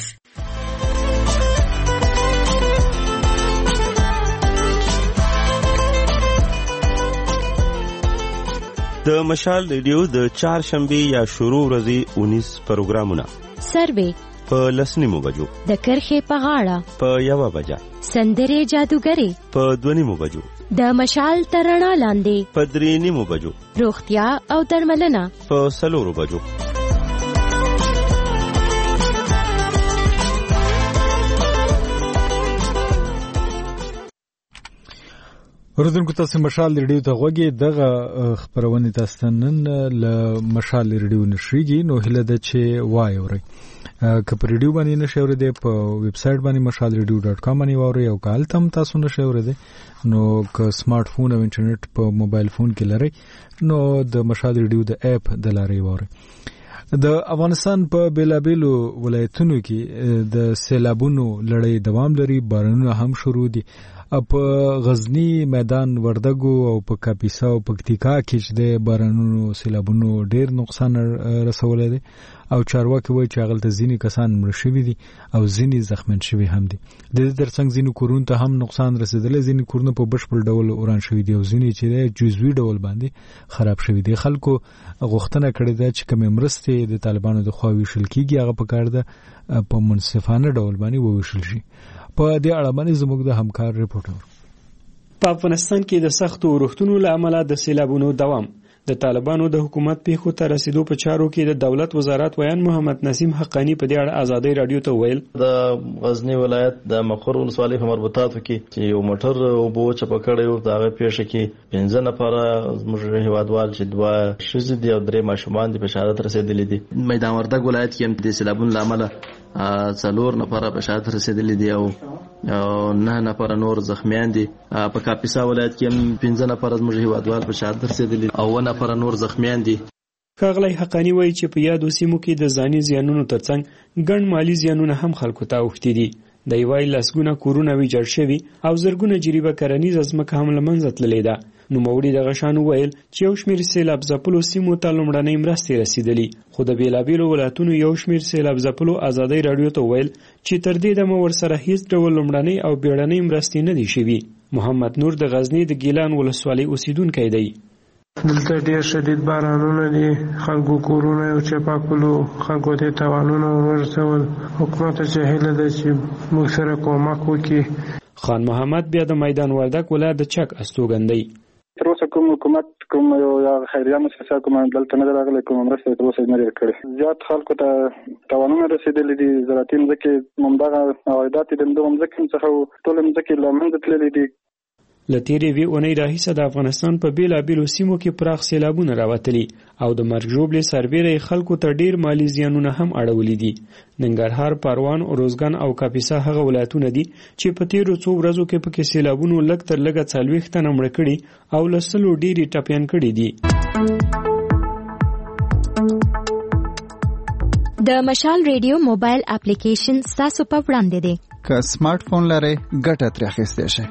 Speaker 14: د مشال ریډیو د چهارشنبه یا شروع ورځې 19 پروګرامونه
Speaker 15: سروې
Speaker 14: په لسنیمو بجو،
Speaker 15: د کرخې په غاړه
Speaker 14: په 1 بجه،
Speaker 15: سندرې جادوګرې
Speaker 14: په 2 بجو،
Speaker 15: د مشال ترڼا لاندې
Speaker 14: په 3 بجو،
Speaker 15: روغتیا او درملنه
Speaker 14: په 4 بجو.
Speaker 1: ورځونکو تاسو مشال ریډیو ته غوږی دغه خبرونه تاسو نن له مشال ریډیو نشریږي نو هله د چې وای اوري که په ریډیو باندې نشئ اورېدی په ویب سایټ باندې mashalradio.com باندې واورئ او کال تم تاسو نشئ اورېدی نو که سمارټ فون او انټرنیټ په موبایل فون کې لرئ نو د مشال ریډیو د اپ د لارې واورئ. د افغانستان په بیلابیلو ولایتونو کې د سیلابونو لړۍ دوام لري، بارانونه هم شروع دي. په غزنی، میدان وردګو او په کاپیسا او پکتیکا کې چې د بارانونو سیلابونو ډیر نقصان رسولی دی او چارواکي وایي چې هغلته ځینې کسان مړه شوي دي او ځینې زخمیان شوي هم دي. د دې ترڅنګ ځینې کورونو ته هم نقصان رسېدلی، ځینې کورونه په بشپړ ډول وران شوي دي او ځینې چې دی جزوي ډول باندې خراب شوي دي. خلکو غوښتنه کړې ده چې کومې مرستې د طالبانو د خوا ویشل کېږي هغه پکار ده په منصفانه ډول باندې وویشل شي. په دې اړه باندې زموږ د همکار ریپورټر
Speaker 16: په افغانستان کې د سختو اورښتونو له امله د سیلابونو دوام د طالبانو د حکومت پیښو ته رسیدو په چارو کې د دولت وزارت ویان محمد نسیم حقانی په دې اړه آزادۍ رادیو ته ویل
Speaker 17: د غزنی ولایت د مخور ولسوالۍ په مربوطاتو کې چې یو موټر وبو چپه کړی و دغه پیښه کې 15 نفره زموږ هیوادوال چې 2 ښځې دي او 3 ماشومان دي په شهادت رسیدلي دي. میدان وردګ ولایت کې هم د سیلابونو له امله 4 نفره په شهادت رسیدلي دي او 9 نفره نور زخمیان دي. په کاپیسا ولایت کې هم 15 نفره زموږ هیوادوال په شهادت رسیدلي او 9 نفره نور زخمیان دي.
Speaker 16: ښاغلی حقانی وایي چې په یادو سیمو کې د ځاني زیانونو ترڅنګ ګڼ مالی زیانونه هم خلکو ته اوښتي دي. دی وایي لسګونه کورونه ویجاړ شوي او زرګونه جریبه کرنیزه ځمکه هم له منځه تللې ده. نوموړي دغه شان وویل چې یو شمېر سیلاب ځپلو سیمو ته لومړنۍ مرستې رسیدلي، خو د بېلابېلو ولایتونو یو شمېر سیلاب ځپلو آزادۍ راډیو ته وویل چې تر دې دمه ورسره هیڅ ډول لومړنۍ او بیړنۍ مرستې نه دي شوي. محمد نور د غزنی د ګیلان ولسوالۍ اوسیدونکی دی.
Speaker 18: دلته ډیر شدید بارانونه دي، خلکو کورونه او چپا کولو، خلکو ته تاوانونه ورسول. حکومت ته هیله ده چې موږ سره کومک وکړي.
Speaker 16: خان محمد بیا د میدان وردګ ولایت د چک استوګندۍ.
Speaker 19: تر اوسه کوم حکومت کوم یو خیریه مؤسسه کوم دلته نه راغلی، کوم مرسته تر اوسه نه کړې. زیات خلکو ته تاوانونه رسیدلي دي. زراعتي مځکې همدغه عوایدات د همدغو مځکو څخه ټولې مځکې له منځه تللې دي.
Speaker 16: له تېرې وې اونۍ راهیسه د افغانستان په بېلابېلو سیمو کې پراخ سیلابونه راوتلي او د مرګ ژوبلې سربیره خلکو ته ډېر مالي زیانونه هم اړولي دي. ننګرهار، پروان، اروزګان او کاپیسا هغه ولایتونه دي چې په تېرو څو ورځو کې پکې سیلابونو لږ تر لږه 40 تنه مړه کړي او له 100 ډېرې ټپیان کړي دي.
Speaker 15: د مشال ریډیو موبایل اپلیکیشن ستاسو په وړاندې دی.
Speaker 6: که سمارټ فون لرئ ګټه ترې اخیستی شئ.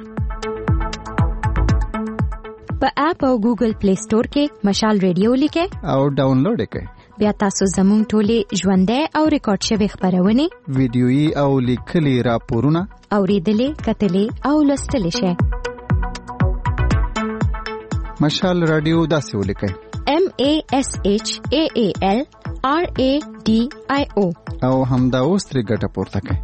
Speaker 15: په اپ او ګوګل پلی سٹور کې مشال ریډیو لیکئ او
Speaker 6: ډاونلوډ یې کړئ.
Speaker 15: بیا تاسو زموږ ټولې ژوندۍ او ریکارډ شوې خبرونه،
Speaker 6: ویډیويي او لیکلي راپورونه
Speaker 15: اوریدلې، کتلې او لوستلې شئ.
Speaker 6: مشال رادیو داسې ولیکئ:
Speaker 15: LASHAALRADIO
Speaker 6: او همدا اوس ترې ګټه پورته کړئ.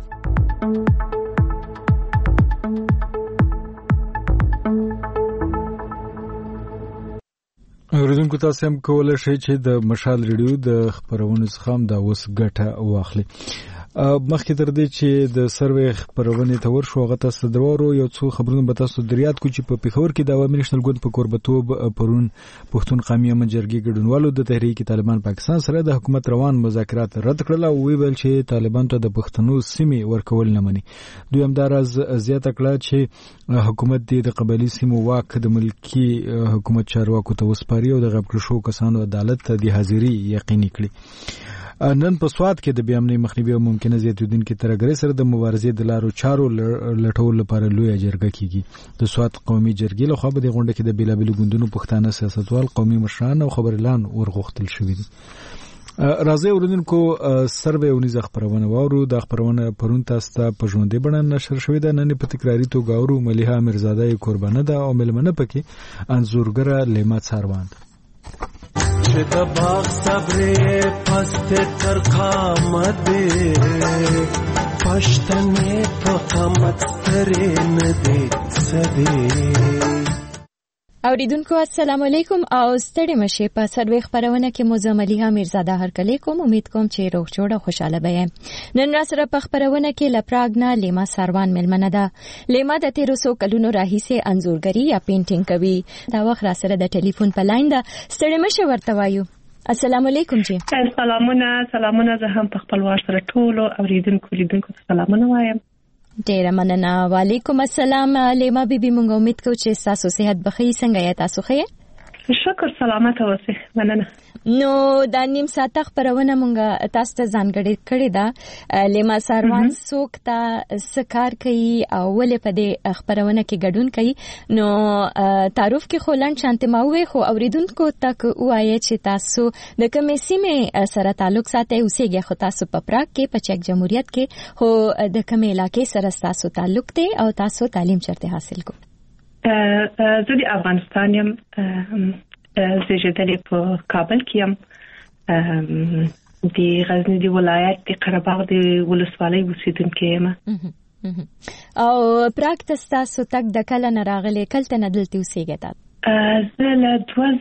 Speaker 1: اوریدونکو تاسو هم کولای شئ چې د مشال ریډیو د خبرونو څخه هم دا اوس ګټه واخلئ. مخکې تر دې چې د سروې خبرونه ته ورشو هغه تاسو درورو یو څو خبرونه به تاسو دریاد کو چې په پیښور کې د عوامي نېشنل ګوند په قربتوب پرون پښتون قومي امن جرګې ګډونوالو د تحریک طالبان پاکستان سره د حکومت روان مذاکرات رد کړل او ویل چې طالبان ته د پښتنو سیمې ورکول نه مني. دوی هم دا راز زیاته کړه چې حکومت د قبایلی سیمو واک د ملکی حکومت چارواکو ته وسپاري او د غوښتل شو کسانو عدالت ته د حاضری یقیني کړي. نن په سواد کې د بیامنۍ مخنیوي او ممکنه زیاتیدونکو ترګرې سره د مبارزې د لارو چارو لټول لپاره لوی جرګه کیږي. د سواد قومي جرګې له خوا به د غونډه کې د بیلابیلو ګوندونو پښتانه سیاستوال قومي مشران او خبرلان ورغوښتل شوې دي. راځي اوریدونکو سروې ونیز خبرونه واورو. د خبرونه پرون تاسو ته په ژوندې بڼه نشر شوې ده. نن په تکراری توګه اورو ملیحه میرزاده قربانه ده او ملمنه پکې انزورګره لیما څاروان
Speaker 20: چې د باغ صبرې پست تر قامت پښتنې په قامت سترې نه دي سدي.
Speaker 15: اوریدونکو السلام علیکم او ستړي مشه په سروې خبرونه کې مزملیه میرزاده هرکلی کوم. امید کوم چې روغ جوړ او خوشاله به. نن را سره په خبرونه کې لپراګنا لیما ساروان ملمنه ده. لیما د 1300 کلونو راهیسه انځورګری یا پینټینګ کوي. دا وخت را سره د ټلیفون په لاین ده. ستړي مشه ورته وایو. السلام علیکم جی.
Speaker 21: سلامونه زه هم په خپل وار سره ټولو اوریدونکو لیدونکو سلامونه وایم.
Speaker 15: ډیره مننه. وعلیکم السلام لیما بیبي. مونږ امید کوو چې تاسو صحت بخیر. څنګه یې تاسو ښه؟
Speaker 21: شکر سلامت اوسئ. مننه.
Speaker 15: نو دا نیم ساعت خبرونه مونږ تاسو ته ځانګړې کړې ده. لیما ساروان څوک ته سکار کوي او ولې په دې خبرونه کې ګډون کوي. نو تعارف کې خلان شانت ماوي خو اوریدونکو تک وایي چې تاسو د کومې سیمې سره تعلق ساتي. اوسېږي خو تاسو په پراګ کې په چک جمهوریت کې خو د کومې علاقې سره تاسو تعلق دی او تاسو تعلیم چرته حاصل کو؟
Speaker 21: زه د افغانستان یم. زیږیدلې په کابل کې یم. د غزنی د ولایت د قرهباغ د ولسوالۍ اوسیدونکې یم.
Speaker 15: او پراګ ته تاسو تک د کله نه راغلي کلته نه دلته اوسېږئ؟
Speaker 21: زه له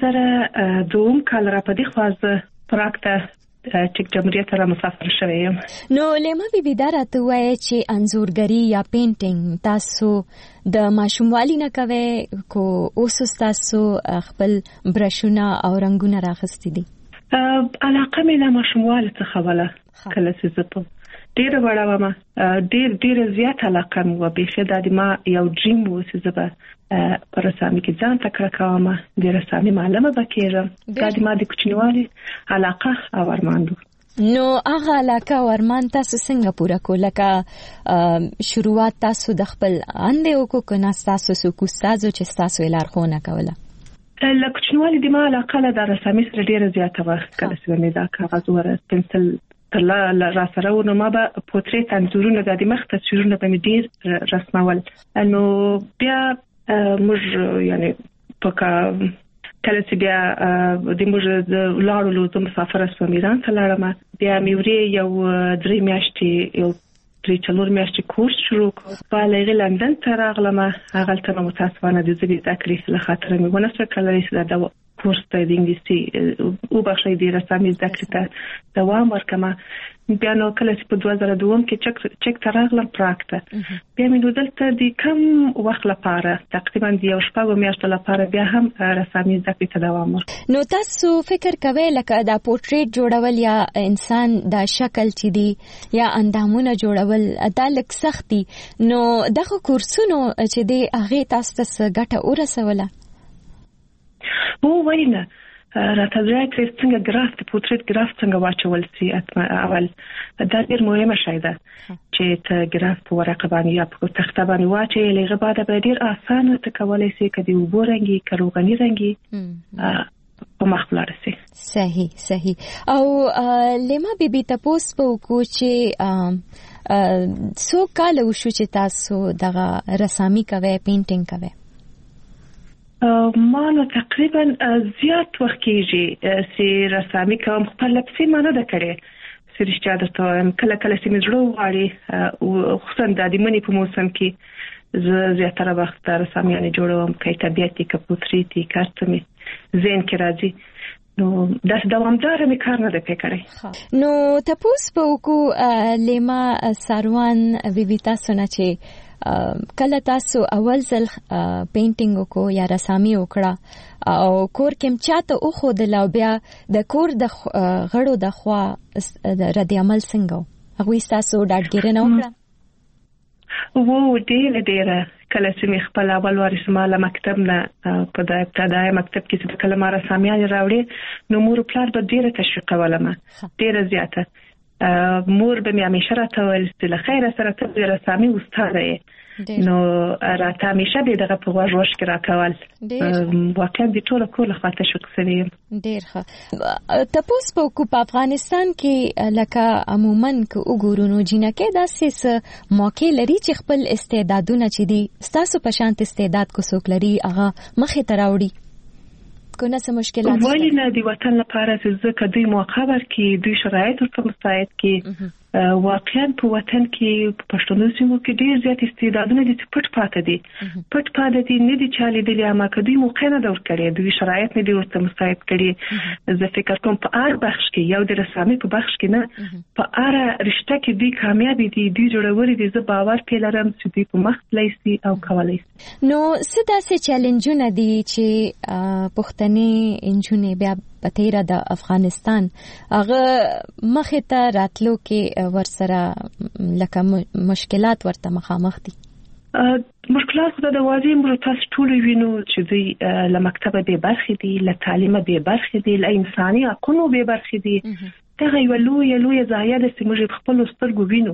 Speaker 21: 2002 کال را په دې خوا پراګ ته چک جمهوریت را مسافر شوی یم.
Speaker 15: نو لیما بیبي دا راته وایي چې انځورګری یا پینټینګ تاسو د ماشوموالي نه کوي کو اوس تاسو خپل برشونه او رنگونه راخستې دي؟
Speaker 21: علاقه مې له ماشوموالي څخه ولا کله چې زه په ډیره وړه ومه ډیر زیات علاقه مې و. بیخي دا د ما یو ډریم و چې زه به په رسامي کې ځان تکړه کوم. د رسامي معلمه به کېږم. دا د ما د کوچنیوالي علاقه او ارمان و.
Speaker 15: نو هغه علاقه او ارمان تاسو څنګه پوره کول؟ لکه شروعات تاسو د خپل اندې وکړو که نه تاسو څوک استاد چې تاسو یې لارښوونه کوله؟
Speaker 21: له کوچنیوالي د ما علاقه له د رسامي سره ډیره زیاته وه. کله چې مې دا کاغذ ور پنسل ترلا را سره و نو ما به پورتریت انځورونه د مخ تصویرونه به مې ډیر رسمول. نو بیا موږ یعنی پکا کله چې بیا د موږ د لاړو ته مسافر شوم ایران ته لاړم. بیا مې ورې یو 3 میاشتې یو 3-4 میاشتې کورس شروع کړ. په لندن ته راغلم. هغه ته نو متاسفانه د زبې ذکرې له خاطر مې ونه سره کولای چې دا کورس ته د انګلیسي او بخښي د رسامي ذکر ته دوام ورکړم. بیا نو کله چې په 2002 کې چک ته راغلم پراګ ته. بیا مې دلته د کم وخت لپاره تقریبا د یو شپږ میاشتو لپاره بیا هم رسامي ذکر ته دوام ورکړ.
Speaker 15: نو تاسو فکر کوئ لکه دا پورتریټ جوړول یا انسان دا شکل چې دی یا اندامونه جوړول دا لک سختي؟ نو دغه کورسونو چې دی هغه تاسو ته ګټه ورسوله؟
Speaker 21: وو وینه راته ځای کې څنګه ګرافت پورتریټ ګرافت څنګه واچول سي اول دا ډیر مهمه شی ده چې ته ګرافت په ورقه باندې یا په تخته باندې واچې لږه بعد به ډیر اسانه ته کولای سي کدي وبورنګي کروغني رنګي په مخ لاړ سي.
Speaker 15: صحیح. او لیما بیبي تاسو په کو چې څو کال وشو چې تاسو دغه رسامي کوي پینټینګ کوي؟
Speaker 21: ما نو تقریبا زیات وخت کېږي چې رسامي کوم خپل لپسې ما نه ده کړې سرشته درته وایم کله کله چې مې زړه وغواړي خصوصا د مني په موسم کې زه زیاتره وخت رسامیانې جوړوم که طبیعت که پورتریت که هر څه مې ذهن کې راځي نو داسې دوامداره مې کار نه دی پې کړی.
Speaker 15: نو تپوس په وکړو لیما ساروان بیبي تاسو نه چې کله تاسو اول ځل پینټینګ وکړو یا رسامي وکړه او کور کې چاته وښودل او بیا د کور د غړو د خوا رد عمل څنګه هغوی ستاسو ډاډګیرنه وکړه؟
Speaker 21: ډېره کله چې مې خپل اول واري زما له مکتب نه په د ابتدایي مکتب کې چې کله ما رسامیانې راوړې نو مور پلار به ډېره تشویقولم ډېره زیاته مور به مې همیشه راته ویل چې له خیره سره ته د رسامي استاده یې نو راته همیشه به دغه په غوږ کې راکول واقعا د ټولو کور لخوا تشویق شوی یم.
Speaker 15: ډېر ښه. تپوس په افغانستان کې لکه عموما که وګورو نو جینکې داسې څه موقع لري چې خپل استعدادونه چې دي ستاسو په شانت استعداد کو څوک لري هغه مخې ته راوړي کنه څه مشکلات
Speaker 21: ولی نه دی وطن لپاره چې زه کدی موقع ورکړي دوی شرایط ورته مساعد کړي واقعا په وطن کې په پښتون سیمو کې ډیر زیات استعدادونه دي چې پټ پاتې دي نه دي چالي دي اما کدی موقع نه دور کړي دوی شرایط نه دي ورته مساعد کړي زه فکر کوم په هر بخش کې یو د رسامي په بخش کې نه په هر رشته کې دوی کامیاب دي دوی جوړوري دي زه باور پیلرم چې دوی په مخ لایسي او کولای شي.
Speaker 15: نو څه داسې چیلنجونه دي چې پښتني انجونې بیا په تیره د افغانستان هغه مخې ته راتلو کې ورسره لکه مشکلات ورته مخامخ دي؟
Speaker 21: مشکلات خو د واضح مرو تاسو ټول وینو چې دوی له مکتبه بې برخې دي له تعلیمه بې برخې دي له انساني حقونو بې برخې دي دغه یوه لویه ضایعه ده چې موږ په خپلو سترګو وینو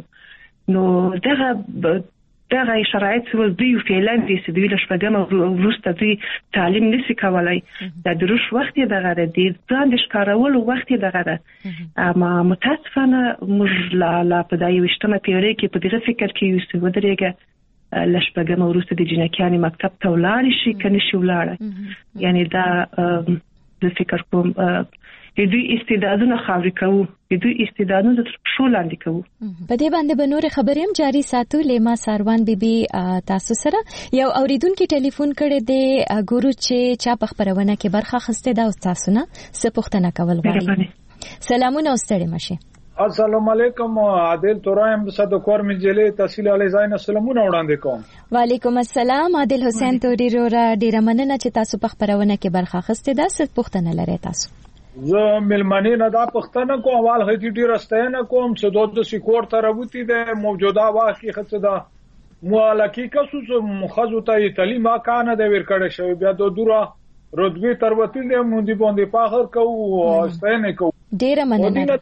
Speaker 21: نو دغه شرایط چې دوی فعلا دي چې دوی له شپږم وروسته دوی تعلیم نشي کولای د دروش وخت یې دغه دی ځان د ښکارولو وخت یې دغه ده اما متاسفانه موږ لا په دایي وشتمه پیړۍ کې په دغه فکر کې یو چې ودرېږه له شپږم وروسته د جنکیانې مکتب ته ولاړ شي که نشي ولاړه یعنی دا د فکر کوم د دوی استعدادونه خاورې کوو د دوی استعدادونه تر پښو لاندې کوو.
Speaker 15: په دې باندې به نور خبرې هم جاري ساتو. لیما ساروان بیبي تاسو سره یو اوریدونکو ټلیفون کړی دی ګورو چې چا په خبرونه کې برخه اخیسته ده او تاسو نه څه پوښتنه کول غواړي. سلامونه او ستړي مشه.
Speaker 3: السلام علیکم عادل تورایم صد کور مجلې تحصیل علی زاین سلامونه وړاندې کوم.
Speaker 15: وعلیکم السلام عادل حسین توري رو را ډیره مننه چې تاسو په خبرونه کې برخه اخیسته ده څه پوښتنه لرئ تاسو؟
Speaker 3: زه ملمنې نه دا پښتنه کوم اول هدي ډیر استاینه کوم چې د سکور تربوتی د موجوده واقعي خصه ده مولکی کسوس مخزو ته تعلیم کانه د ورکړې شوی بیا د دوره رتبه تربوتی له مونږ باندې فخر کوو استاینه کوو
Speaker 15: ډیر مننه.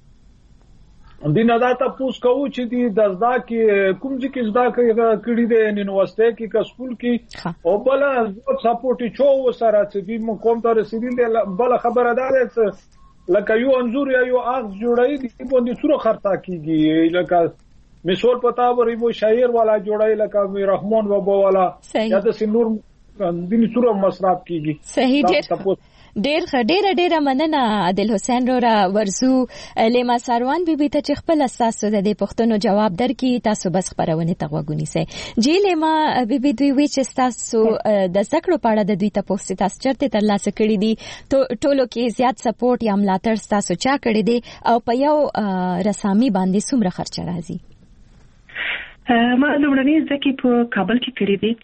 Speaker 3: دینه دا تاسو کوو چې د زدا کې کوم چې زدا کړي د یونیورسيټي کې کا سکول کې او بل سپورټ چو سره چې د کوم تر رسیدل بل خبره ده چې لکه یو انزور یا یو اغز جوړای دي باندې سره خرڅا کیږي لکه مثال پتا وري وو شاعر والا جوړای لکه رحمان بابا والا یا د سنور دیني سره مصرف کیږي.
Speaker 15: صحیح ډیر مننه عادل حسین رورا ورزو. لیما ساروان بیبي ته چې خپل اساسو د پښتنو جواب درکې تاسو بس خبرونه ته وګونی سي. جی لیما بیبي دوی وی چې تاسو د ذکر په اړه د دوی ته پوښتنه تاسو چرته ترلاسه کړی دي ټولو کې زیات سپورټ یا ملاتړ تاسو چا کړی دي او په یو رسامي باندې څومره خرچ راځي؟
Speaker 21: ما لومړنی ځکه په کابل کې کړی دي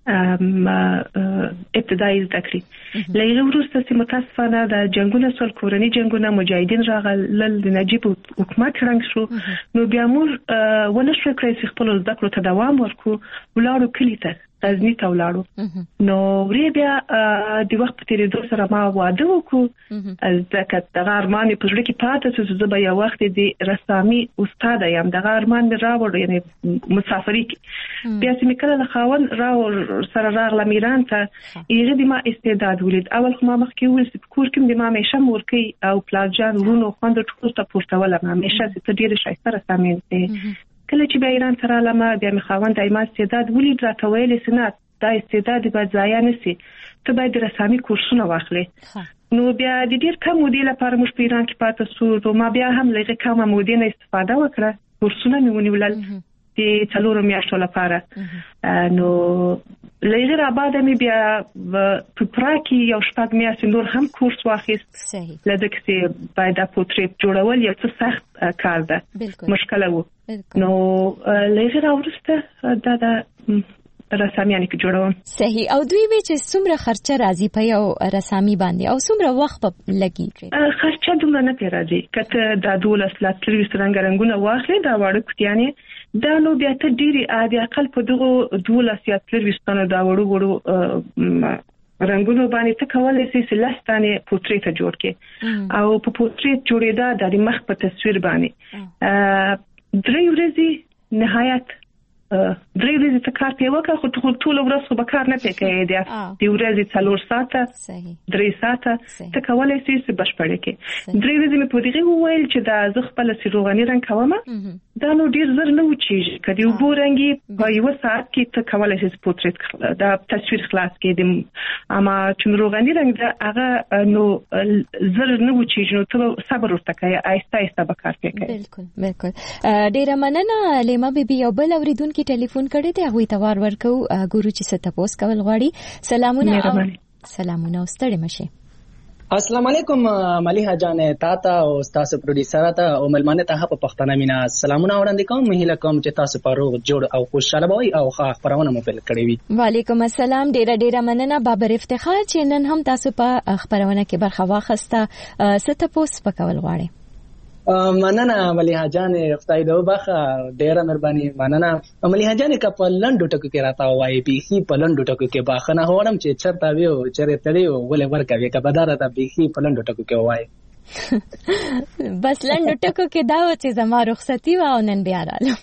Speaker 21: ابتدایي زده کړې لږ وروسته چې متاسفانه د جنگونو سره کورنۍ جنگونو مجاهدین راغلل د نجیب حکومت رنګ شو نو بیا موږ ونه شو کړی چې خپل زده کړو ته دوام ورکړو ولاړو کلی ته غزنی ته ولاړو نو ورې بیا د وخت په تیریدو سره ما واده وکړو ځکه دغه ارمان په زړه کې پاتې چې زه به یو وخت د رسامي استاد یم دغه ارمان مې راوړ یعنی مسافرۍ بیا چې مې کله خاون راو سره راغلم ایران ته یې د ما استعداد ولید اول خو ما مخکې ویل چې کور کې د ما همیشه مورکي او پلاجان ورونو خوند ټول ته پورته ولم همیشه چې ډېر شایسته رسامي کله چې به ایران سره لمه بیا مې خاوند دایما استعداد ولید راته ویل چې نه دا استعداد به ضایع نشي ته باید رسامي کورسونه واخلې. نو بیا د ډیر کم مودې لپاره موږ په ایران کې پاتې شو، ما بیا هم لږه کمه مودې نه استفاده وکړه، کورسونه مې ونیولل د 4 میاشتو لپاره. نو لږه را بعد مې بیا په پراکي یو 6 میاشتې نور هم کورس واخیست. لکه چې باید پورتریت جوړول یو څه سخت کار ده، مشکل وو. نو لږه را وروسته دا رسامیانه کې جوړوم.
Speaker 15: صحیح. او دوی وی چې څومره خرچه راځي په یو رسامي باندې او څومره وخت لګي؟
Speaker 21: خرچه دومره نه راځي. کته د 12 لا 23 رنگونه واخلې دا وړو کوتیانه دا نو بیا ته ډیری عادي اقل په دغه 12 یا 23 دا وړو رنگونو باندې ته کولای شې لستانه پورتریت جوړ کې. او په پورتریت جوړېدا د مخ په تصویر باندې 3 ورځې نهایت 3 ورځې ته کار پیو کا خو ټول ورځ خو به کار نه پکې دی. د ورځې 4 ساعته 3 ساعته ته کولای شې بشپړې کې. 3 ورځې مې په دغه وویل چې دا زه خپل روغاني رنګ کوم، دا نو ډیر زر نه و چې کدی وبو رنګي په یو ساعت کې ته کولای شې پورتریت دا تصویر خلاص کې. اما چې روغاني رنګ دا هغه نو زر نه و چې نو ته صبر ورته کوي، آهسته آهسته به کار کوي.
Speaker 15: بالکل بالکل. ډیر مننه لیما بیبي. یو بل اوریدون کې ټلیفون کړی دی، هغه ته ورکو ګورو چې څه تاسو کول غواړي. سلامونه ستړي مشه.
Speaker 2: السلام علیکم ملیحه جان، تاته او تاسو پروډوسر ته او ملمانه ته په پښتنه مینا سلامونه وړاندې کوم. مهیله کوم چې تاسو په روغ جوړ او خوشاله وئ او ښه خبرونه مو پیل کړې وي.
Speaker 15: وعلیکم السلام. ډیره مننه بابر افتخار چې نن هم تاسو په خبرونه کې برخه واخسته. څه تاسو په کول غواړئ؟
Speaker 2: مننه ملیحه جان، خدای دې وبخښه، ډیره مهرباني. مننه ملیحه جان، که په لندو ټکو کې راته وایي بيخي په لندو ټکو کې باخنه هوړم چې چرته ویو چرته تړیو ولې ورکوي که بداره ته بيخي په لندو ټکو کې وایي.
Speaker 15: بس لندو ټکو کې دا و چې زما رخصتي و او نن بیا رالم.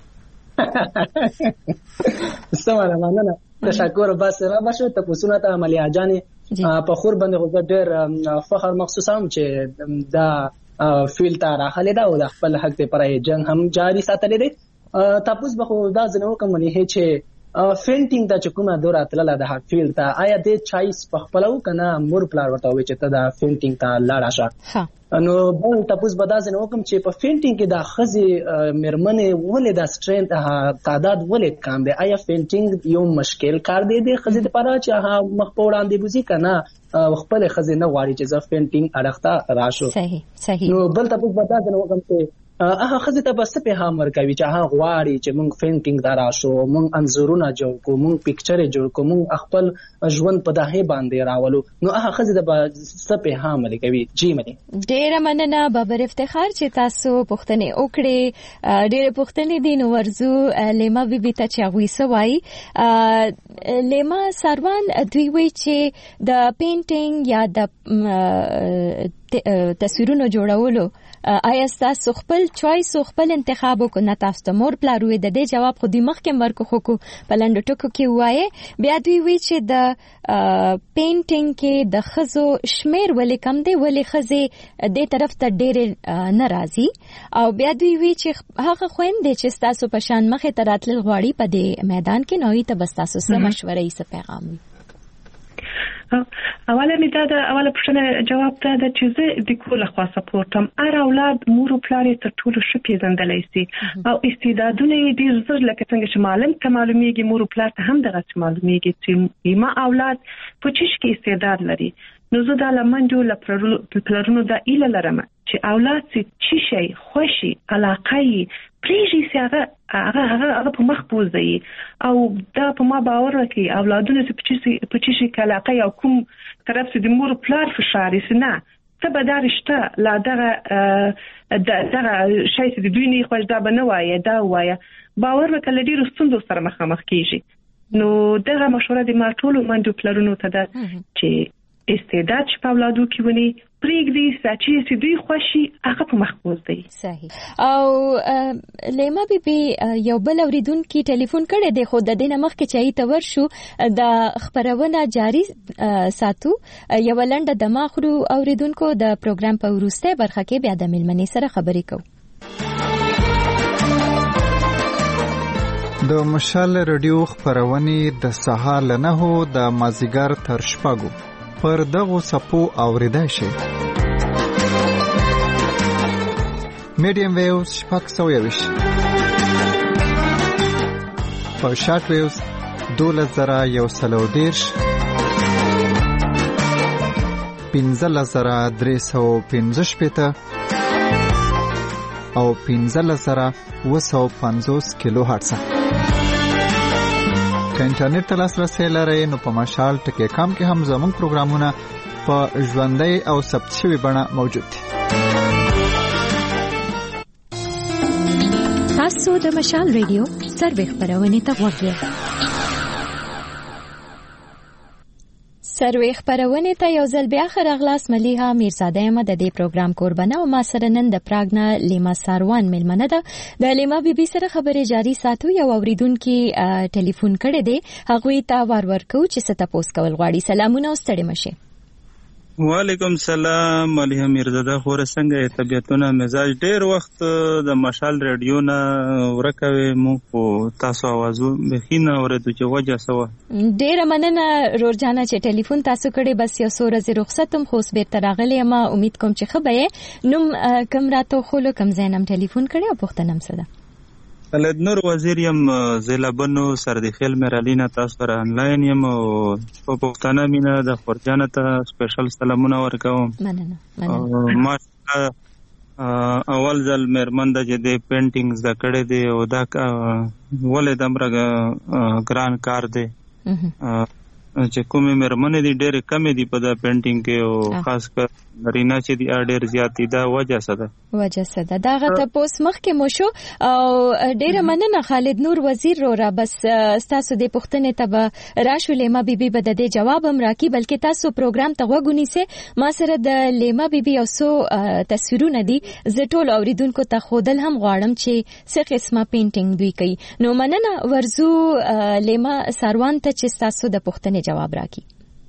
Speaker 2: سمه مننه، تشکر. بس را بشو ته پوسونه ته ملیحه جان په خور باندې خو ډیر فخر مخصوصم چې دا فیل ته راخلي دا او د خپل حق لپاره جنگ هم جاری ساتلی دی. تاسو به خو دا زنه وکم نه چې فینټینګ د چکومه دوره تلله د فیل ته آیا د چایس په خپلو کنه مور پلار ورته وي چې ته د فینټینګ ته لاړ شه. نو بل تاسو به دا زنه وکم چې په فینټینګ کې د خزي مرمنه ولې د سټرینث تعداد ولې کم دی؟ آیا فینټینګ یو مشکل کار دی د خزي لپاره چې مخ په وړاندې بوزي کنه خپل خزینه غواړي چې ز فینټینګ اړخته راشو؟
Speaker 15: صحیح.
Speaker 2: نو بل تاسو به دا زنه وکم چې خزه ته بس په هم ورکوي چې غواړي چې مونږ فینټینګ دارا شو، مونږ انځورونه جوړ کو، مونږ پکچر جوړ کو، مونږ خپل ژوند په دغه باندې راولو. نو خزه ته بس په هم ورکوي. جی منی
Speaker 15: ډیره مننه بابر افتخار چې تاسو پوښتنه وکړې. ډیره پوښتنې دي نو ورزو لیما بیبي ته چې غوي سوای. لیما سروان دوی وی چې د پینټینګ یا د تصویرونو جوړولو آیا تاسو خپل چوایس او خپل انتخاب کو نه تاسو مور پلاروي؟ د دې جواب خو د مخکې ورکو خو په لنډو ټکو کې وایي. بیا دوی وی چې د پینټینګ کې د خزو شمیر ولې کم دی، ولې خزي دې طرف ته ډېر ناراضي؟ او بیا دوی وی چې هغه خويندې چې تاسو په شان مخه تراتل غواړي په دې میدان کې نوې ته بس تاسو سم مشوره یې پیغام وي.
Speaker 21: اوله می دا اوله پښتنه جواب ته د چې زه د کول خوا سپورټم ار اولاد مور او پلار ته ټول شو پیژندلای شي او استعدادونه یې ډیر زر لکه څنګه چې معلم ته معلومیږي مور او پلار ته هم دغه معلومیږي چې ما اولاد په چیش کې استعداد لري. نو زه د لمنجو لپاره د ایله لرم چې اولاد چې شي خوشي علاقه پریږي چې هغه په مخ بوزي او دا په ما باور کوي اولادونه چې په چیشي علاقه او کوم طرف چې د مور پلار فشار یې نه ته به دا رشته لا دغه شي چې د دوی نه خوښ دا بنه وایي دا وایي باور وکړه ډیر ستوندو سره مخامخ کیږي. نو دغه مشوره د ما ټولو منډو پلرونو ته ده چې استعداد چې په اولادو کې ونی پریږدي چې دوی خوشي هغه په مخبوز دی.
Speaker 15: صحیح. او لیما بیبي یو بل اوریدونکو ټلیفون کړی دی خو د دې نمخ کې چای ته ورشو د خبرونه جاری ساتو. یو لنډه دماغرو اوریدونکو د پروګرام په وروسته برخه کې بیا د ملمنې سره خبرې کوو.
Speaker 6: د مشال رادیو خبرونه د سهار له 9 د مازیګر تر شپږو پر دغه سپو اوریدای شي. میډیم ویوز 620 په شارټ ویوز 12110 15315 او 15750 کیلو هرتز. که انټرنیټ ته لاسرسی لرئ نو په مشال ټکی کام کې هم زموږ پروګرامونه په ژوندۍ او ثبت شوي بڼه موجود دي.
Speaker 15: تاسو د مشال ریډیو سروې خبرونه ته غوږ یاست. سروې خبرونه ته یو ځل بیا خراغلاس مليها میرزاده احمد د دې پروګرام قربانه او ما سره نن د پراګ نه لیما ساروان ملمنه ده. د لیما بیبي سره خبرې جاری ساتو. یو اوریدونکو ټلیفون کړی دی، هغه ته ورکو چې څه تاسو کول غواړي. سلامونه او ستړي مشه.
Speaker 5: وعلیکم سلام مليها میرزاده، خور څنګه طبيعتونه مزاج؟ ډېر وخت د مشال ریډیو نه ورکوي مو تاسو आवाजو بخینه اورېدو چې وجه سوا.
Speaker 15: ډېر مننه رورجانا چې ټلیفون تاسو کړی. بس یو سورز رخصتم خو بیرته راغلی ما امید کوم چې خبره نوم کم راتو خلو کم زینم ټلیفون کړی او پښتنم سره
Speaker 5: خالد نور وزیر یم زیلابنو سردی خیل مرالینا تاسو سره انلاین یم او په پښتنه مینا د خورجانه ته سپیشل سلامونه ورکوم.
Speaker 15: مننه
Speaker 5: ما اول ځل مېرمن د دې پینټینګ ز کړې دی او دا ولې دمره ګران کار دی چې کومه مېرمنې دي ډېر کم دي په دا پینټینګ کې او خاص کر رینا چې دی ډېر زیات دي. دا وجه څه ده
Speaker 15: دا غته پوس مخ کې مو شو او ډېر مننه خالد نور وزیر را. بس تاسو د پښتنې ته راشو لیما بیبي به د جواب هم راکې، بلکې تاسو پروګرام ته وګونی سه. ما سره د لیما بیبي او سو تصویرونه دي، زه ټول اوریدونکو ته خودل هم غواړم چې څه قسمه پینټینګ دوی کوي. نو مننه ورزو لیما ساروان ته چې تاسو د پښتنې جواب راکې.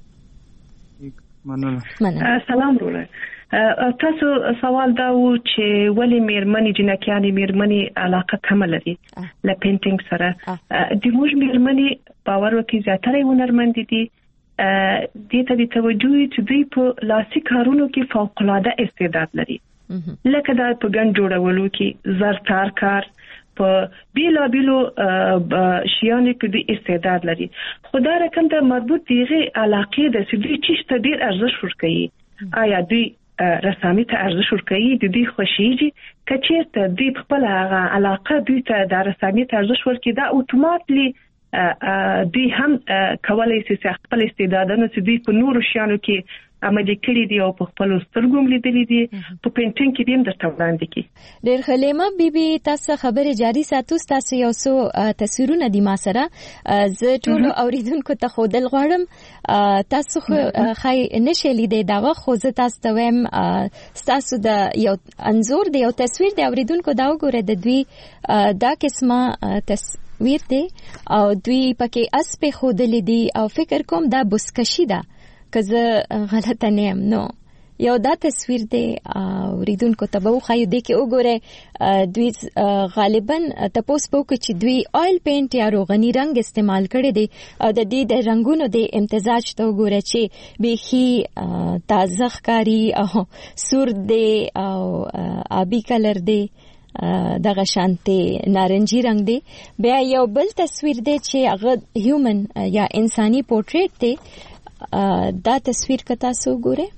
Speaker 5: مننه.
Speaker 21: سلام وروره. تاسو سوال دا و چې ولی میرمنې جنکیانې میرمنې علاقه کم لري ل پینټینګ سره. د موږ میرمنې باور وکړي زیاتره هنرمند دي. دې ته د توجه چې دوی په لاسي کارونو کې فوق العاده استعداد لري، لکه دا په ګن جوړولو کې زرتار کار په بیلو شیانو کې د استعداد لري. خو دا رقم د مربوط دیغه علاقه د سړي چې ډېر ارزښ ورکړي. آیا دوی رسامي ته ارزښ ورکړي؟ د دې خوشيږي کچېرته دوی خپل علاقه دوی ته د رسامي ته ارزښ ورکړي، دا اتوماتلی دوی هم کولای شي خپل استعدادونه چې دوی په نورو شیانو کې عملي کړی دی او په خپل سترګو لیدلې دي په پینټینګ کې هم درته وړاندې کی.
Speaker 15: ډېر خلیمه بیبي تاسو خبره جاری ساتو. تاسو یو څو تصویرونه دي ما سره، زه ټول اوریدونکو ته خودل غواړم. تاسو خای نشئ لیدې دا خو زه تاسو ته وایم تاسو د یو انزور دی یو تصویر دی اوریدونکو دا وګوره د دوی دا قسمه تصویر دی او دوی پکې اس په خودلې دي او فکر کوم دا بسکشي ده که زه غلطه نه یم. نو یو دا تصویر دی اوریدونکو ته به وښایو دی کې وګوره دوی غالبا تاسو په کې چې دوی آیل پینټ یا روغنی رنگ استعمال کړي دي او د دې د رنگونو د امتزاج ته وګوره چې بيخي تازه ښکاری او سور دی او آبی کلر دی دغه شانتي نارنجي رنگ دی. بیا یو بل تصویر دی چې هغه هیومن یا انساني پورټریټ دی. دا تصویر که تاسو ګوره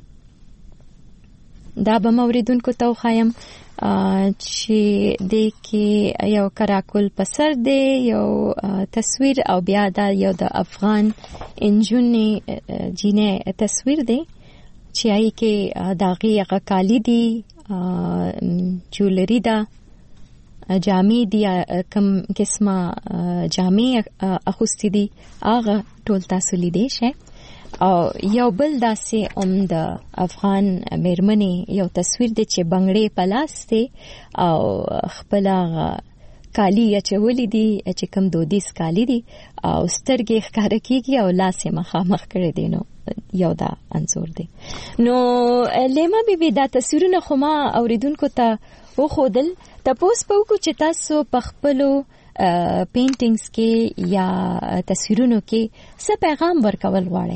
Speaker 15: دا به موریدونکو ته وخایم چې د کې یو کراکول په سر دی یو تصویر او بیا دا یو د افغان انجونې جینې تصویر دی چې آی کې داغي هغه کالی دی جولری دا جامې دی کم قسمه جامې اخوستې دي هغه ټول تاسو لیدئ شئ. او یو بل داسې د افغان میرمنې یو تصویر دی چې بنگړې په لاس دی او خپل کالی اچولې دي چې کوم دودیز کالی دي او سترګې ښکاره کیږي او لاس یې مخامخ کړی دی. نو یو دا انزور دی. نو لیما بیبي دا تصویرونه خو ما اوریدونکو ته وښودل. تاسو په وکړو چې تاسو په خپلو پینټینګز کې یا تصویرونو کې څه پیغام ورکول غواړي؟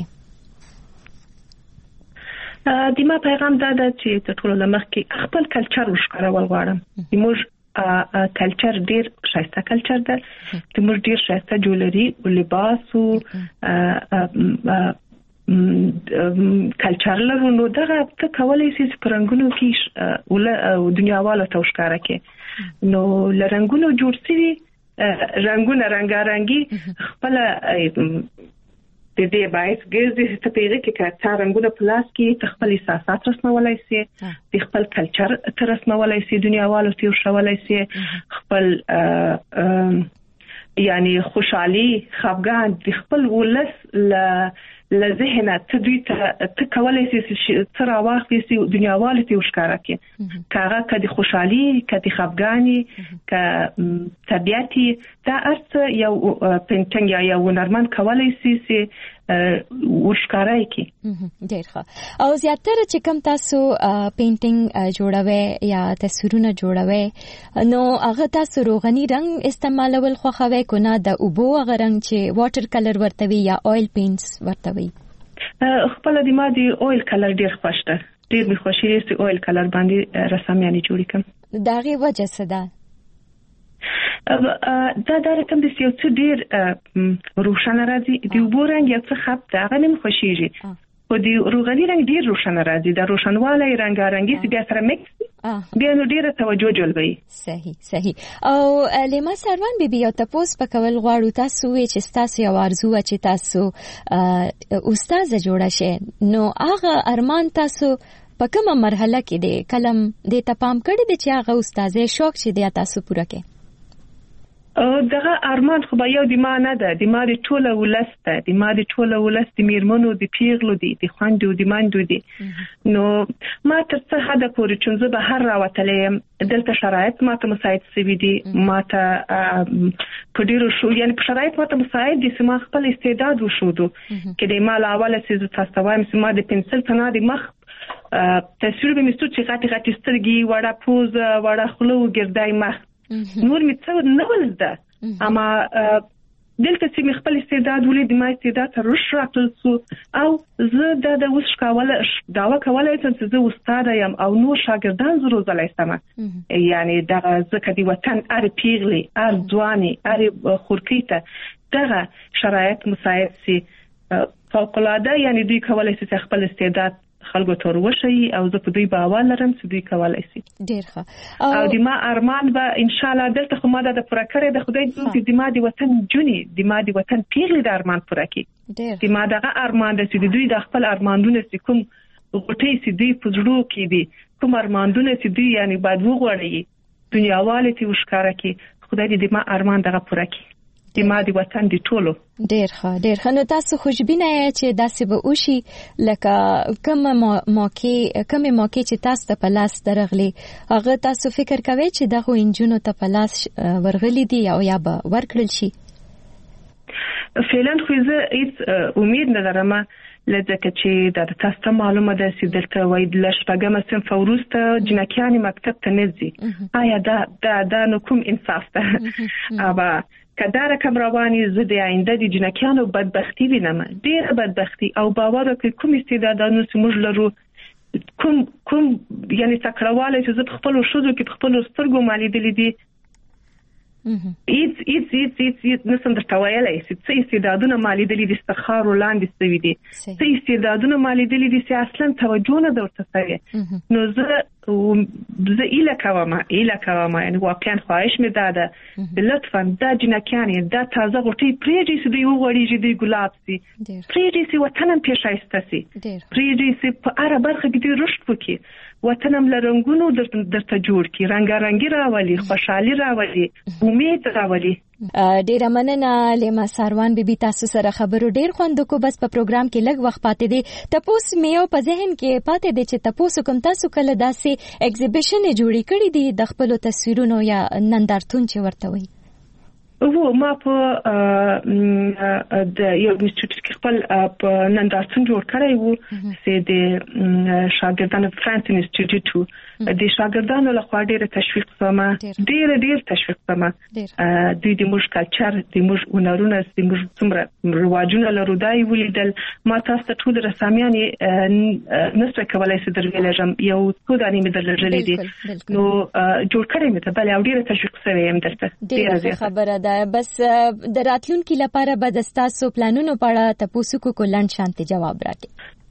Speaker 21: د ما پیغام دا ده چې ته ټول لمخ کې خپل کلچر وښکارول غواړم. موږ کلچر ډیر شایسته کلچر ده، موږ ډیر شایسته جولري او لباس او کلچر لرو. نو دغه ته کولای شي چې پرنګونو کې دنیاواله ته وښکاره کې. نو لرنګونو جوړ شوي رنگونه رنگارنګي خپل د دې باعث ګرځي چې په هغه کې کارته رنگونه پلاس کې خپل احساسات رسمولای شي، خپل کلچر تر رسمولای شي، دنیاوالو ته ورشولای شي، خپل یعنی خوشحالي خفګان د خپل ولس لذهنه تدوی ته کولای شي چې تر واخلي سي دنیاوالو ته وښکاره کې. کاغه کدي خوشحالي کدي خفګانی ک طبيعتي دا ارڅ یو پینټینګ یا یو نرمن کولای شي چې وښکاره کې.
Speaker 15: ډیر ښه. او زیاتره چې کوم تاسو پینټینګ جوړوي یا تصویرونه جوړوي نو هغه تاسو روغني رنگ استعمالول خوښوي کو نه د اوبو هغه رنگ چې واټر کلر ورته وي یا اویل پینټس ورته وي؟
Speaker 21: خپل د ما دی اویل کلر ډیر خوښ ده، ډیر می خوشی چې اویل کلر باندې رسامياني جوړ کړم.
Speaker 15: داغه وجه څه ده؟
Speaker 21: دا رقم د یو څه ډیر روښانه راځي، د اوبو رنگ یو څه خپ ده هغه نیم خوشیږي، خو د روغني رنگ ډیر روښانه راځي، د روښانواله رنگارنګي چې بیا سره مکس بیا نو ډیره توجه جلبوي.
Speaker 15: صحیح. او لیما سروان بیبي یو تاسو په کول غواړو تاسو چې تاسو یو ارزو چې تاسو استاد جوړ شئ، نو هغه ارمان تاسو په کومه مرحله کې دی کلم د تپام کړی دی چې هغه استاد شوق چې دی تاسو پوره کړئ؟
Speaker 21: دغه ارمان خو به یو د ما نه ده، د ما د ټوله ولس ده، د ما د ټوله ولس د میرمنو د پیغلو دي، د خوندو د مندو دي. نو ما تر څه حده پورې چې زه به هر راوتلې دلته شرایط ما ته مساعد سوي دي، ما ته په ډیرو شو یعنی په شرایط ما ته مساعد دي چې ما خپل استعداد وښودو. کې د ما له اوله چې زه تاسو ته وایم چې ما د پنسل په نه د مخ تصویر به مستو چې غټي سترګې وړه پوز وړه خلو ګردای مخ نور می څو نه ولده، اما دلته چې خپل استعداد ولید ما استعداد رش راتل سو او زه د اوس کاوله داوا کولای چې زه استاد یم او نو شاګردان زه روزلای سم. یعنی دغه ځکه دی وطن ار پیغلی ار ځواني ار خورکیته دغه شرایط مساعد سي فوق العاده، یعنی دوی کولای شي خپل استعداد خلکو ته ورشي او زه په دوی باور لرم چې دوی کولای شي.
Speaker 15: ډیر ښه.
Speaker 21: او د ما ارمان به ان شاء الله دلته خو ما د پوره کړې د خدای دې د ما د وطن جونی د ما د وطن پیغلي د ارمان پوره کړي. د ما دغه ارمان د چې دوی د خپل ارمانونه چې کوم غټي چې دوی په زړه کې دي، کوم ارمانونه چې دوی یعنی باید وغوړي دنیاواله ته وښکاره کړي، خدای دې د ما ارمان دغه پوره کړي د ما د وطن د ټولو.
Speaker 15: ډیر ښه. نو تاسو خوشبینه چې داسې به وشي لکه کومه موقع چې تاسو ته په لاس درغلي هغه تاسو فکر کوئ چې دغه انجونو ته په لاس ورغلي دي او یا به ورکړل شي؟
Speaker 21: فعلا خو زه هیڅ امید نه لرم، لکه چې د تاسو معلومه ده چې دلته وای د شپږم صنف وروسته جنکیانې مکتب ته نه ځي. آیا دا نو کوم انصاف ده؟ اوبه کدار کم رواني زه د آینده د جنکیانو بدبختی وینم، ډېر بدبختی او باور وکړئ کوم استعدادونه چې موږ لرو کوم یعنی تکړهواله چې زه په خپل شوزو کې په خپل سترګو مالیدلې دي هیڅ نسم درته ویلای چې څه استعدادونه مالیدلې دي استخار وړاندې سوي دي، څه استعدادونه مالیدلې دي چې اصلا توجه نه درته کوي. نو زه ایله کوم یعنی واقعا خواهش مې ده لطفا دا جنکیانې دا تازه غوټۍ پرېږدي چې دوی وغوړي چې دوی ګلاب سي، پرېږدي چې وطن هم ښایسته سي، پرېږدي چې په هره برخه کې دوی رشد وکړي، وطن هم له رنګونو درته جوړ کړي، رنګارنګي راولي، خوشحالي راولي، امید راولي.
Speaker 15: ډیره مننه لیما سروان بیبي، تاسو سره خبرو ډیر خوند کو. بس په پروګرام کې لږ وخت پاتې دی، تاسو مې په ذهن کې پاتې دی چې تاسو کوم تاسو کله داسې ایگزیبیشن جوړی کړی دی د خپل تصویرونو یا نندارتون چې ورته وي؟
Speaker 21: ما په د یو انسټیټیوټ کې خپل په نندارتون جوړ کړی وو چې د شاګردانو فرانس انسټیټیوټ د شاګردانو لخوا ډېر تشویق سما ډېر تشویق سما د موږ کلچر د موږ هنرونه د موږ څومره رواجونه لرو دای ولیدل ما تاسو ټول رسامیان نسو کولای سي درولم یو څو دانی مې درلږلې دي نو جوړ کړی مې ته بل او ډېر تشویق سوی يم درته
Speaker 15: ډېر خبره ده بس د راتلونکو لپاره به د تاسو پلانونو په اړه تاسو کو لاند شانتي جواب راکړئ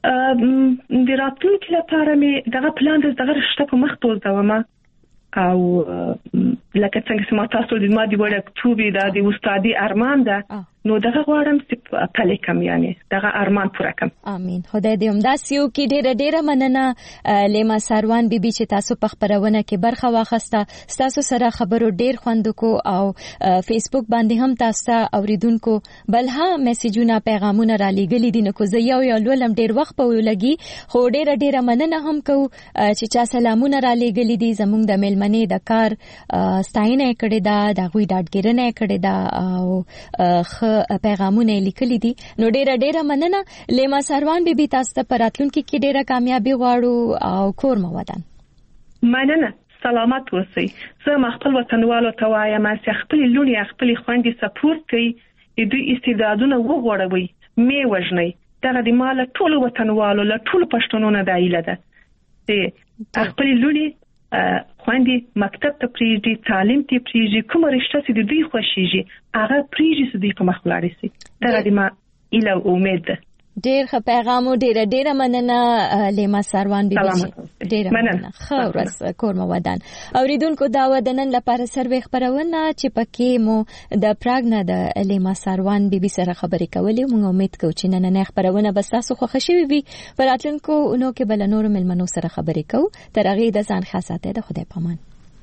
Speaker 21: د راتلونکو لپاره مې دغه پلان دغه رشته په مخ توځوم او لکه څنګه چې ما تاسو د مادي وړ اکتوبر د استادي ارمان ده نو دغه غواړم چې پلي کم یعنی دغه ارمان پوره کم
Speaker 15: امين خدای دې همداسیو کې ډېر مننه لیما ساروان بیبي چې تاسو په خبرونه کې برخه واخسته تاسو سره خبرو ډېر خوند کو او فیسبوک باندې هم تاسو اوریدونکو بلها میسجونه پیغامونه را لېګلې دي نو کو زه یو لولم ډېر وخت په ولګي خو ډېر مننه هم کو چې چا سلامونه را لېګلې دي زموږ د ملمنې د کار ستاینه کړې ده د غوي ډاډګرنه کړې ده او پیغامونه لیکلي دي نو ډېر مننه لیما ساروان بیبي تاسو ته پراتلونکو کې ډېره کامیابی غواړو او کور مو ودان
Speaker 21: مننه سلامت اوسئ زه خپل وطنوالو ته وایم چې خپل لونی خپل خويندې سپورټ کوي دوی استعدادونه وغوړوي می وژني دغه د مال ټول وطنوالو له ټول پښتنو نه دایله ده چې خپل لونی خوندې مکتب ته پریږدي تعلیم ته پریږدي کوم رشته چې دوی خوښيږي هغه پریږدي چې دوی په مخ ولاړ شي دا د ما اله امید ده
Speaker 15: ډېر ښه پیغام ډېر مننه لیما ساروان بیبي ډېر مننه خو ورځ کور مو ودان اوریدونکو دا ودنن لپاره سروې خبرونه چې پکې مو د پراګ نه د لیما ساروان بیبي سره خبرې کولې موږ امید کوو چې نن خبرونه بس تاسو خوښ شي وي پراتلونکو نو کې بل نور ملمنو سره خبرې کوو تر هغه د ځان خاصه ده خدای پامان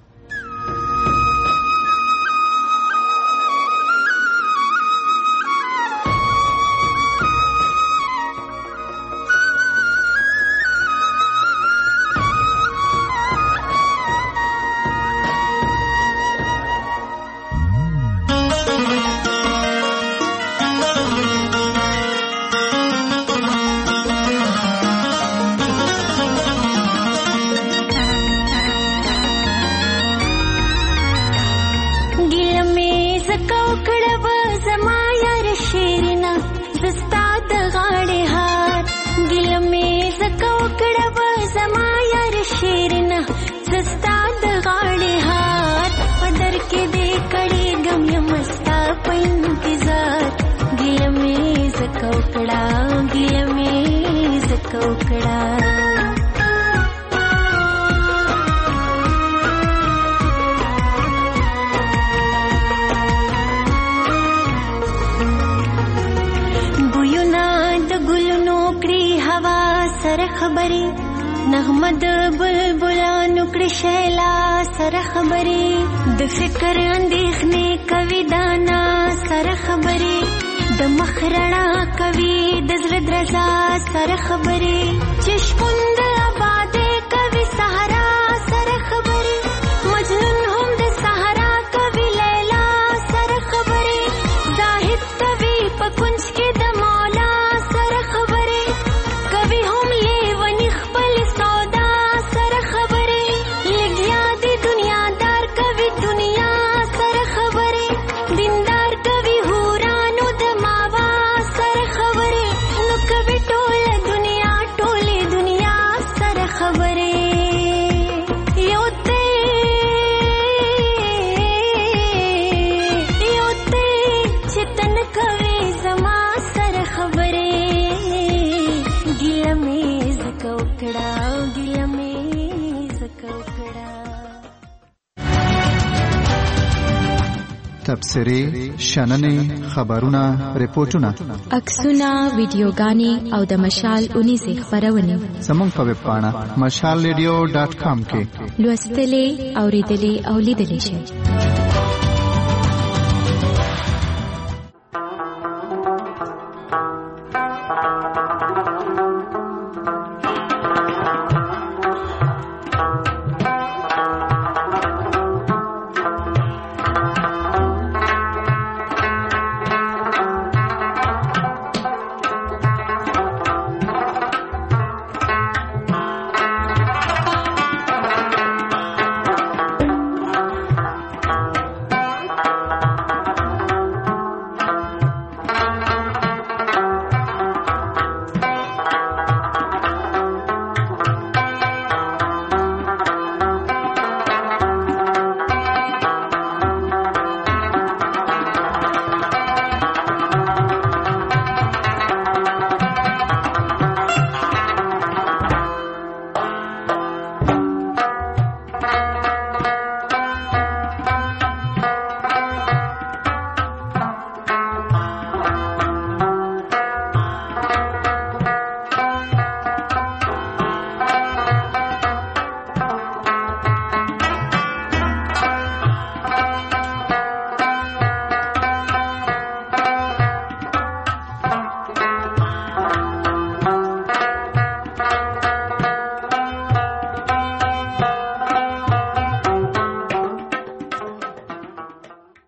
Speaker 4: نغمد بلبلانو کرشیلا سره خبرې د فکر اندېښنې کوي دانا سره خبرې د مخرڼا کوي د زړه درزا سره خبرې چشمون د آبادې کوي صحرا سره خبرې مجنون هم د صحرا کوي لیلا سره خبرې زاهد کوي په کنج کې د مولا سره خبرې کوي هم لیونی خپل سودا سره خبرې لګیا دي دنیادار کوي دنیا سره خبرې دیندار کوي هورانو د ماوا سره خبرې نو کوي ټوله دنیا سره خبرې یو ته چتن کوي زما سره خبرې ګیله مې زکو کړه
Speaker 6: تبصرې شننې خبرونه ریپورتونه
Speaker 15: عکسونه ویډیوګانې او د مشال 19 خبرونه
Speaker 6: زموږ په ویب پاڼه mashalradio.com کې
Speaker 15: لوستلې اوریدلې او لیدلې شئ